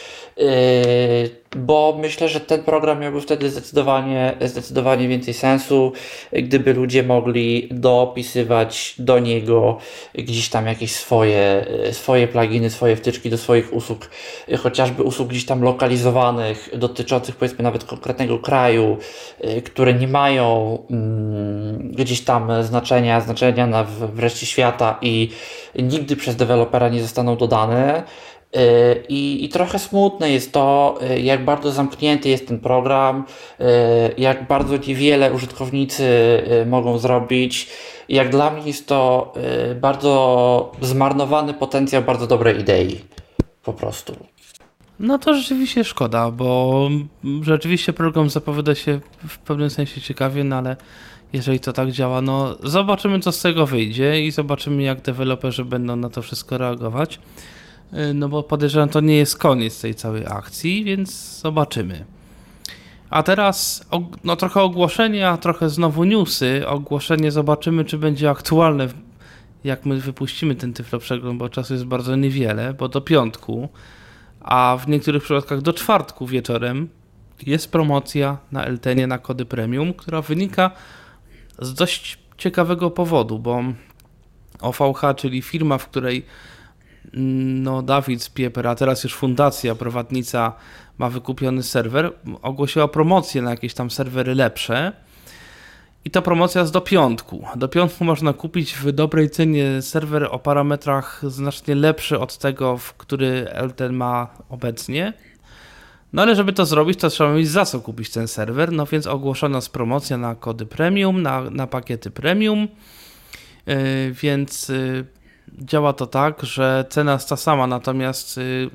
Bo myślę, że ten program miałby wtedy zdecydowanie więcej sensu, gdyby ludzie mogli dopisywać do niego gdzieś tam jakieś swoje pluginy, swoje wtyczki do swoich usług, chociażby usług gdzieś tam lokalizowanych, dotyczących powiedzmy nawet konkretnego kraju, które nie mają gdzieś tam znaczenia w reszcie świata i nigdy przez dewelopera nie zostaną dodane. I trochę smutne jest to, jak bardzo zamknięty jest ten program, jak bardzo niewiele użytkownicy mogą zrobić. Jak dla mnie jest to bardzo zmarnowany potencjał bardzo dobrej idei. Po prostu. No to rzeczywiście szkoda, bo rzeczywiście program zapowiada się w pewnym sensie ciekawie, no ale jeżeli to tak działa, no zobaczymy, co z tego wyjdzie i zobaczymy, jak deweloperzy będą na to wszystko reagować. No bo podejrzewam, to nie jest koniec tej całej akcji, więc zobaczymy. A teraz no trochę ogłoszenia, trochę znowu newsy. Ogłoszenie zobaczymy, czy będzie aktualne, jak my wypuścimy ten Tyflo Przegląd, bo czasu jest bardzo niewiele, bo do piątku, a w niektórych przypadkach do czwartku wieczorem jest promocja na Eltenie na kody premium, która wynika z dość ciekawego powodu, bo OVH, czyli firma, w której no Dawid Pieper, a teraz już fundacja Prowadnica ma wykupiony serwer, ogłosiła promocję na jakieś tam serwery lepsze i ta promocja jest do piątku. Do piątku można kupić w dobrej cenie serwer o parametrach znacznie lepszy od tego, który Elten ma obecnie. No ale żeby to zrobić, to trzeba mieć za co kupić ten serwer, no więc ogłoszona jest promocja na kody premium, na pakiety premium, więc działa to tak, że cena jest ta sama, natomiast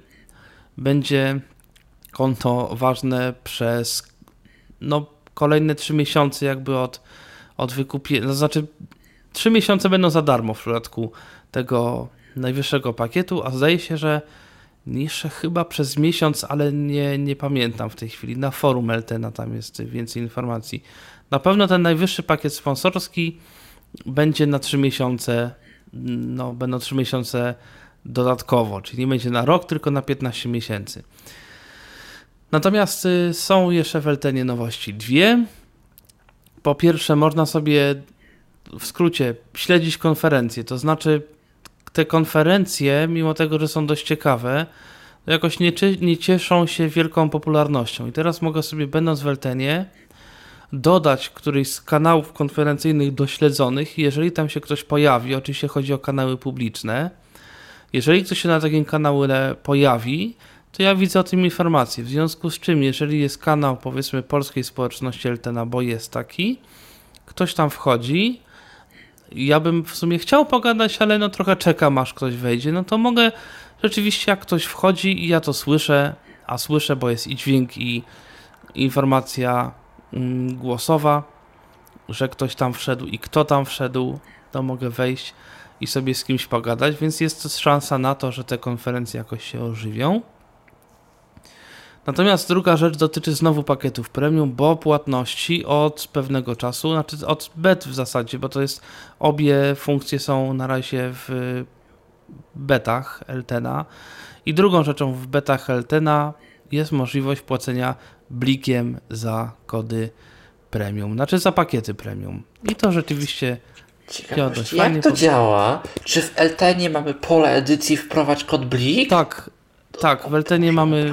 będzie konto ważne przez kolejne 3 miesiące jakby od wykupienia, to znaczy 3 miesiące będą za darmo w przypadku tego najwyższego pakietu, a zdaje się, że niższe chyba przez miesiąc, ale nie pamiętam w tej chwili. Na forum Eltena tam jest więcej informacji. Na pewno ten najwyższy pakiet sponsorski będzie na 3 miesiące, będą 3 miesiące dodatkowo, czyli nie będzie na rok, tylko na 15 miesięcy. Natomiast są jeszcze w Eltenie nowości dwie. Po pierwsze, można sobie w skrócie śledzić konferencje, to znaczy te konferencje, mimo tego, że są dość ciekawe, jakoś nie cieszą się wielką popularnością. I teraz mogę sobie, będąc w Eltenie, dodać któryś z kanałów konferencyjnych dośledzonych, jeżeli tam się ktoś pojawi, oczywiście chodzi o kanały publiczne, jeżeli ktoś się na takim kanale pojawi, to ja widzę o tym informację. W związku z czym, jeżeli jest kanał, powiedzmy, polskiej społeczności Eltena, bo jest taki, ktoś tam wchodzi, ja bym w sumie chciał pogadać, ale trochę czekam, aż ktoś wejdzie, to mogę rzeczywiście, jak ktoś wchodzi i ja to słyszę, a słyszę, bo jest i dźwięk, i informacja głosowa, że ktoś tam wszedł i kto tam wszedł, to mogę wejść i sobie z kimś pogadać, więc jest szansa na to, że te konferencje jakoś się ożywią. Natomiast druga rzecz dotyczy znowu pakietów premium, bo płatności od pewnego czasu, znaczy od bet w zasadzie, bo to jest, obie funkcje są na razie w betach Eltena. I drugą rzeczą w betach Eltena jest możliwość płacenia blikiem za kody premium, znaczy za pakiety premium. I to rzeczywiście działa dość fajnie. Jak to działa? Czy w Eltenie mamy pole edycji wprowadź kod blik? Tak, w Eltenie mamy...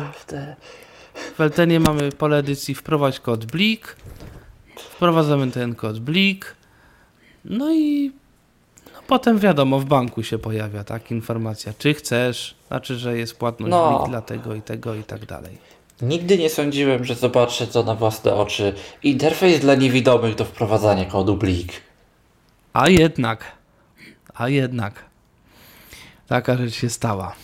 W Eltenie mamy pole edycji wprowadź kod blik, wprowadzamy ten kod blik, no i potem wiadomo, w banku się pojawia tak informacja, czy chcesz, znaczy, że jest płatność dla tego i tego i tak dalej. Nigdy nie sądziłem, że zobaczę to na własne oczy. Interfejs dla niewidomych do wprowadzania kodu Blik. A jednak. Taka rzecz się stała.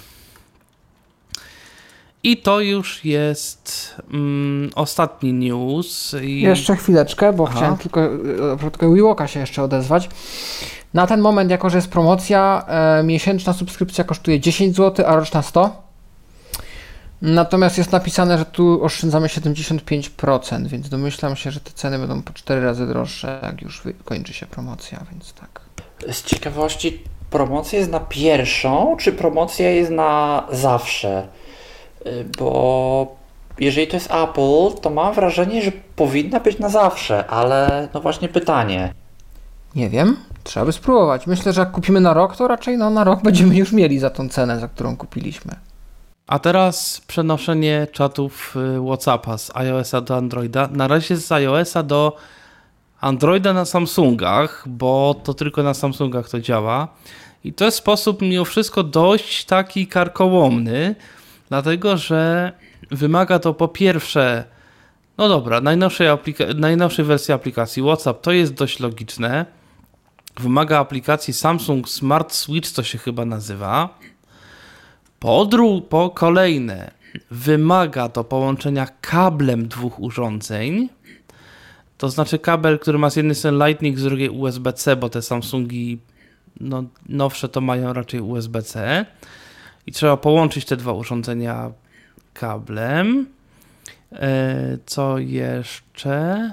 I to już jest ostatni news. Jeszcze chwileczkę, bo chciałem tylko Wiwoka się jeszcze odezwać. Na ten moment, jako że jest promocja, miesięczna subskrypcja kosztuje 10 zł, a roczna 100. Natomiast jest napisane, że tu oszczędzamy 75%, więc domyślam się, że te ceny będą po 4 razy droższe, jak już kończy się promocja, więc tak. Z ciekawości, promocja jest na pierwszą, czy promocja jest na zawsze? Bo jeżeli to jest Apple, to mam wrażenie, że powinna być na zawsze, ale no właśnie pytanie. Nie wiem, trzeba by spróbować. Myślę, że jak kupimy na rok, to raczej na rok będziemy już mieli za tą cenę, za którą kupiliśmy. A teraz przenoszenie czatów WhatsAppa z iOS-a do Androida. Na razie z iOS-a do Androida na Samsungach, bo to tylko na Samsungach to działa. I to jest sposób mimo wszystko dość taki karkołomny, dlatego że wymaga to po pierwsze, no dobra, najnowszej wersji aplikacji WhatsApp, to jest dość logiczne. Wymaga aplikacji Samsung Smart Switch, to się chyba nazywa. Po kolejne, wymaga to połączenia kablem dwóch urządzeń. To znaczy kabel, który ma z jednej strony Lightning, z drugiej USB-C, bo te Samsungi nowsze to mają raczej USB-C. I trzeba połączyć te dwa urządzenia kablem. Co jeszcze?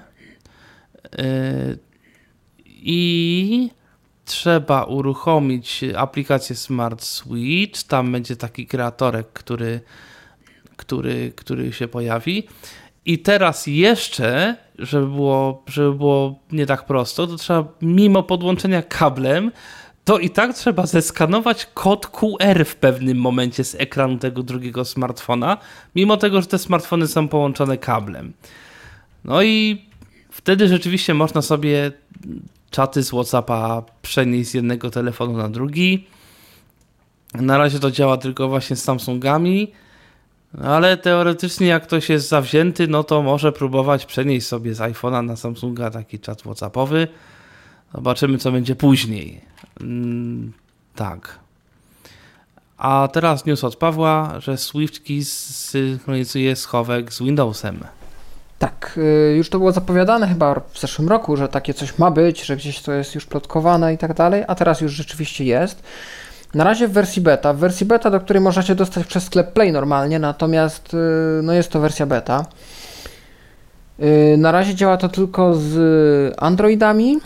I trzeba uruchomić aplikację Smart Switch. Tam będzie taki kreatorek, który się pojawi. I teraz jeszcze, żeby było nie tak prosto, to trzeba mimo podłączenia kablem, to i tak trzeba zeskanować kod QR w pewnym momencie z ekranu tego drugiego smartfona, mimo tego, że te smartfony są połączone kablem. No i wtedy rzeczywiście można sobie czaty z WhatsAppa przenieść z jednego telefonu na drugi. Na razie to działa tylko właśnie z Samsungami, ale teoretycznie jak ktoś jest zawzięty, no to może próbować przenieść sobie z iPhone'a na Samsunga taki czat WhatsAppowy. Zobaczymy, co będzie później. Tak. A teraz news od Pawła, że SwiftKey synchronizuje schowek z Windowsem. Tak, już to było zapowiadane chyba w zeszłym roku, że takie coś ma być, że gdzieś to jest już plotkowane i tak dalej, a teraz już rzeczywiście jest. Na razie w wersji beta, do której możecie dostać przez sklep Play normalnie, natomiast no jest to wersja beta. Na razie działa to tylko z Androidami,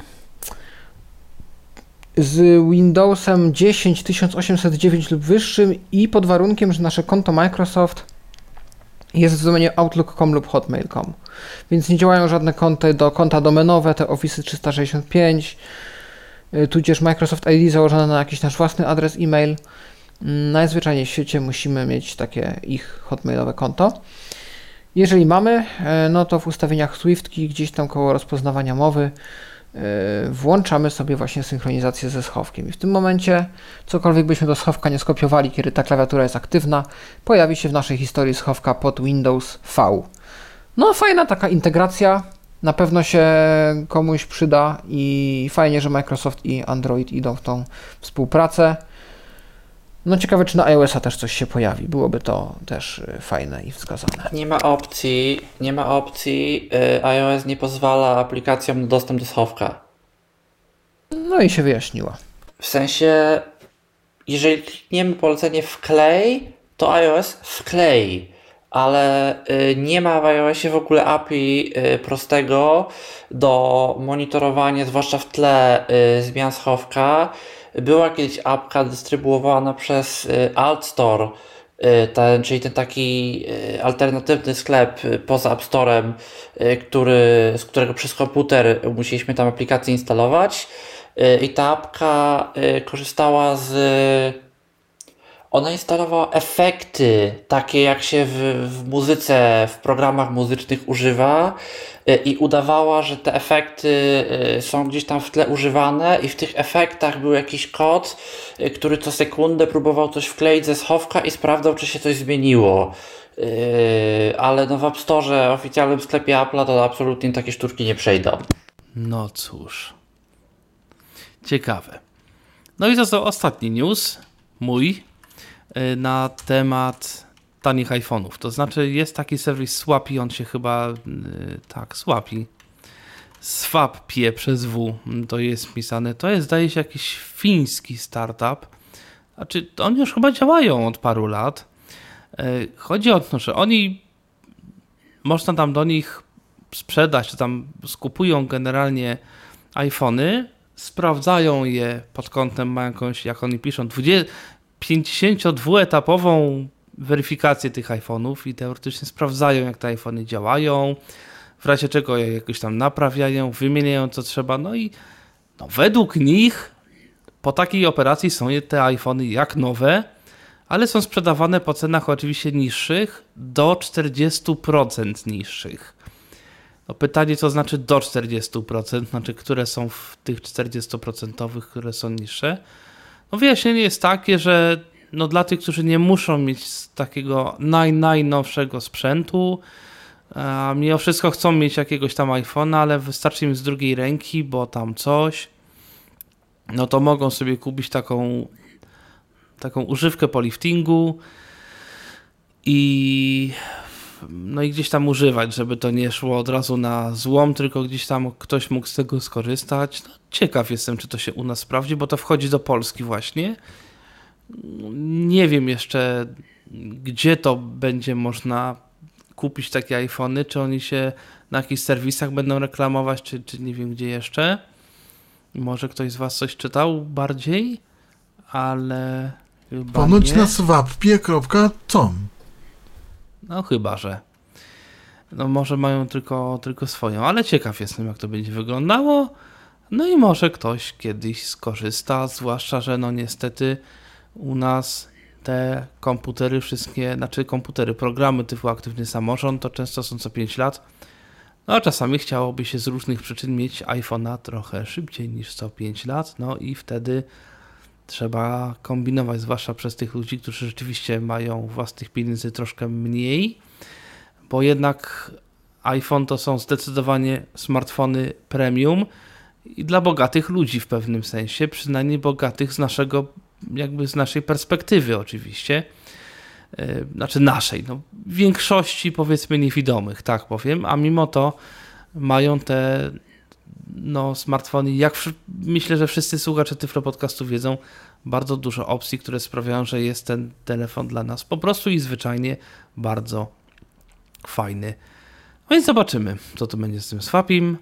z Windowsem 10 1809 lub wyższym i pod warunkiem, że nasze konto Microsoft jest w domenie Outlook.com lub Hotmail.com. Więc nie działają żadne konta domenowe, te Office 365, tudzież Microsoft ID założone na jakiś nasz własny adres e-mail. Najzwyczajniej w świecie musimy mieć takie ich hotmailowe konto. Jeżeli mamy, no to w ustawieniach SwiftKey gdzieś tam koło rozpoznawania mowy włączamy sobie właśnie synchronizację ze schowkiem i w tym momencie cokolwiek byśmy do schowka nie skopiowali, kiedy ta klawiatura jest aktywna, pojawi się w naszej historii schowka pod Windows V. No fajna taka integracja, na pewno się komuś przyda i fajnie, że Microsoft i Android idą w tą współpracę. No ciekawe, czy na iOS-a też coś się pojawi. Byłoby to też fajne i wskazane. Nie ma opcji. iOS nie pozwala aplikacjom na dostęp do schowka. No i się wyjaśniło. W sensie, jeżeli klikniemy polecenie wklej, to iOS wklei, ale nie ma w iOSie w ogóle API prostego do monitorowania, zwłaszcza w tle zmian schowka. Była kiedyś apka dystrybuowana przez AltStore, czyli ten taki alternatywny sklep poza App Storem, z którego przez komputer musieliśmy tam aplikację instalować. I ta apka korzystała z Ona instalowała efekty, takie jak się w muzyce, w programach muzycznych używa i udawała, że te efekty są gdzieś tam w tle używane i w tych efektach był jakiś kod, który co sekundę próbował coś wkleić ze schowka i sprawdzał, czy się coś zmieniło. Ale no w App Store, oficjalnym sklepie Apple'a to absolutnie takie sztuczki nie przejdą. No cóż. Ciekawe. No i został ostatni news, mój, na temat tanich iPhone'ów. To znaczy jest taki serwis Swappy, on się chyba, Swappy. Swapie przez W to jest pisane. To jest, zdaje się, jakiś fiński startup. Znaczy, oni już chyba działają od paru lat. Chodzi o to, że oni, można tam do nich sprzedać, czy tam skupują generalnie iPhony, sprawdzają je pod kątem, mają jakąś, jak oni piszą, 52-etapową weryfikację tych iPhone'ów i teoretycznie sprawdzają, jak te iPhony działają, w razie czego je jakoś tam naprawiają, wymieniają co trzeba, no i według nich po takiej operacji są te iPhony jak nowe, ale są sprzedawane po cenach oczywiście niższych, do 40% niższych. No pytanie, co znaczy do 40%, znaczy które są w tych 40%, które są niższe. No wyjaśnienie jest takie, że dla tych, którzy nie muszą mieć takiego najnowszego sprzętu, a mimo wszystko chcą mieć jakiegoś tam iPhone'a, ale wystarczy im z drugiej ręki, bo tam coś, no to mogą sobie kupić taką używkę po liftingu i gdzieś tam używać, żeby to nie szło od razu na złom, tylko gdzieś tam ktoś mógł z tego skorzystać. No, ciekaw jestem, czy to się u nas sprawdzi, bo to wchodzi do Polski właśnie. Nie wiem jeszcze, gdzie to będzie można kupić takie iPhony, czy oni się na jakichś serwisach będą reklamować, czy nie wiem gdzie jeszcze. Może ktoś z was coś czytał bardziej, ale chyba ponoć nie. na swapie.com. No chyba, że. No może mają tylko swoją, ale ciekaw jestem, jak to będzie wyglądało. No i może ktoś kiedyś skorzysta, zwłaszcza, że niestety u nas te komputery wszystkie, programy typu Aktywny Samorząd to często są co 5 lat. No a czasami chciałoby się z różnych przyczyn mieć iPhone'a trochę szybciej niż co 5 lat, no i wtedy trzeba kombinować, zwłaszcza przez tych ludzi, którzy rzeczywiście mają własnych pieniędzy troszkę mniej, bo jednak iPhone to są zdecydowanie smartfony premium i dla bogatych ludzi w pewnym sensie, przynajmniej bogatych z naszej perspektywy oczywiście, znaczy naszej, w większości powiedzmy niewidomych, tak powiem, a mimo to mają te smartfony, myślę, że wszyscy słuchacze Tyflo Podcastu wiedzą, bardzo dużo opcji, które sprawiają, że jest ten telefon dla nas po prostu i zwyczajnie bardzo fajny. No i zobaczymy, co to będzie z tym Swapim.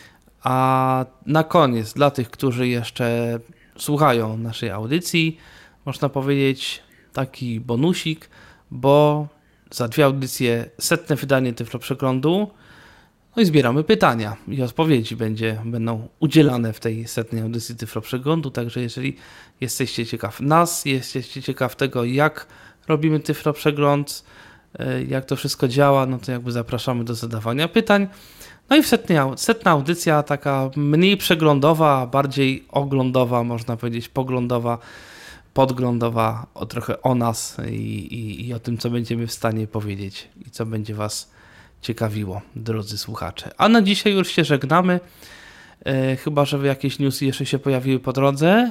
A na koniec, dla tych, którzy jeszcze słuchają naszej audycji, można powiedzieć taki bonusik, bo za 2 audycje 100. wydanie Tyflo Przeglądu. No i zbieramy pytania i odpowiedzi będą udzielane w tej 100. audycji Tyflo Przeglądu, także jeżeli jesteście ciekaw nas, jesteście ciekaw tego, jak robimy Tyflo Przegląd, jak to wszystko działa, no to zapraszamy do zadawania pytań. No i 100. audycja taka mniej przeglądowa, bardziej oglądowa, można powiedzieć poglądowa, podglądowa, trochę o nas i o tym, co będziemy w stanie powiedzieć i co będzie was ciekawiło, drodzy słuchacze. A na dzisiaj już się żegnamy, chyba że jakieś newsy jeszcze się pojawiły po drodze,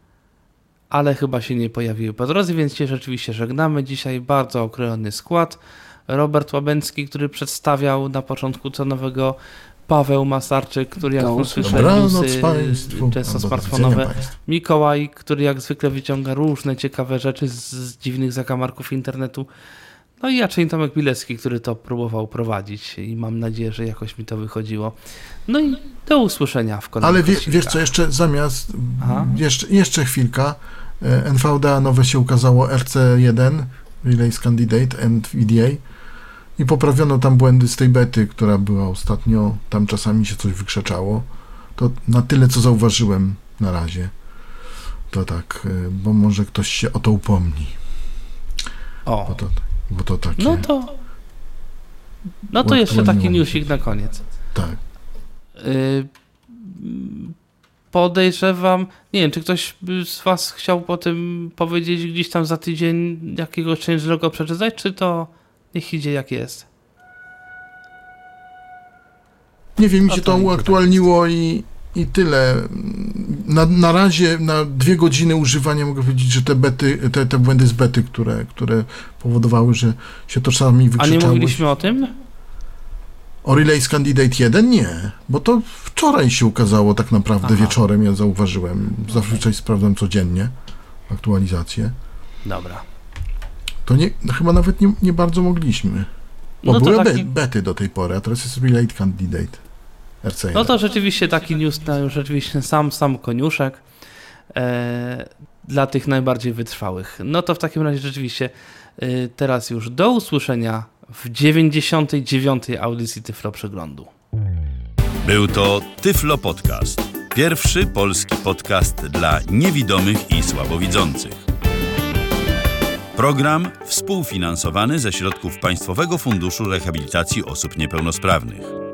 ale chyba się nie pojawiły po drodze, więc się rzeczywiście żegnamy. Dzisiaj bardzo okrojony skład. Robert Łabęcki, który przedstawiał na początku co nowego, Paweł Masarczyk, który jak usłyszał newsy często smartfonowe, Mikołaj, który jak zwykle wyciąga różne ciekawe rzeczy z dziwnych zakamarków internetu. No i ja, czyli Tomek Bilecki, który to próbował prowadzić i mam nadzieję, że jakoś mi to wychodziło. No i do usłyszenia w kolejnych Ale wiesz co, jeszcze zamiast, jeszcze chwilka, NVDA nowe się ukazało RC1, Release Candidate NVDA i poprawiono tam błędy z tej bety, która była ostatnio, tam czasami się coś wykrzeczało. To na tyle, co zauważyłem na razie. To tak, bo może ktoś się o to upomni. O, Bo to takie... no to jeszcze taki newsik na koniec. Tak. Podejrzewam, nie wiem, czy ktoś z was chciał po tym powiedzieć gdzieś tam za tydzień jakiegoś changeloga przeczytać, czy to niech idzie jak jest? Nie wiem, mi się to uaktualniło i tyle. Na razie, na 2 godziny używania mogę powiedzieć, że te bety, te błędy z bety, które powodowały, że się to czasami wykrzyczało. A nie mówiliśmy o tym? O Relays Candidate 1 nie, bo to wczoraj się ukazało tak naprawdę wieczorem, ja zauważyłem. Zazwyczaj sprawdzam codziennie aktualizację. Dobra. To chyba nawet nie bardzo mogliśmy. Bo No to były bety do tej pory, a teraz jest Relay Candidate RC1. No to rzeczywiście taki news, już rzeczywiście sam koniuszek dla tych najbardziej wytrwałych. No to w takim razie rzeczywiście teraz już do usłyszenia w 99. audycji Tyflo Przeglądu. Był to Tyflo Podcast. Pierwszy polski podcast dla niewidomych i słabowidzących. Program współfinansowany ze środków Państwowego Funduszu Rehabilitacji Osób Niepełnosprawnych.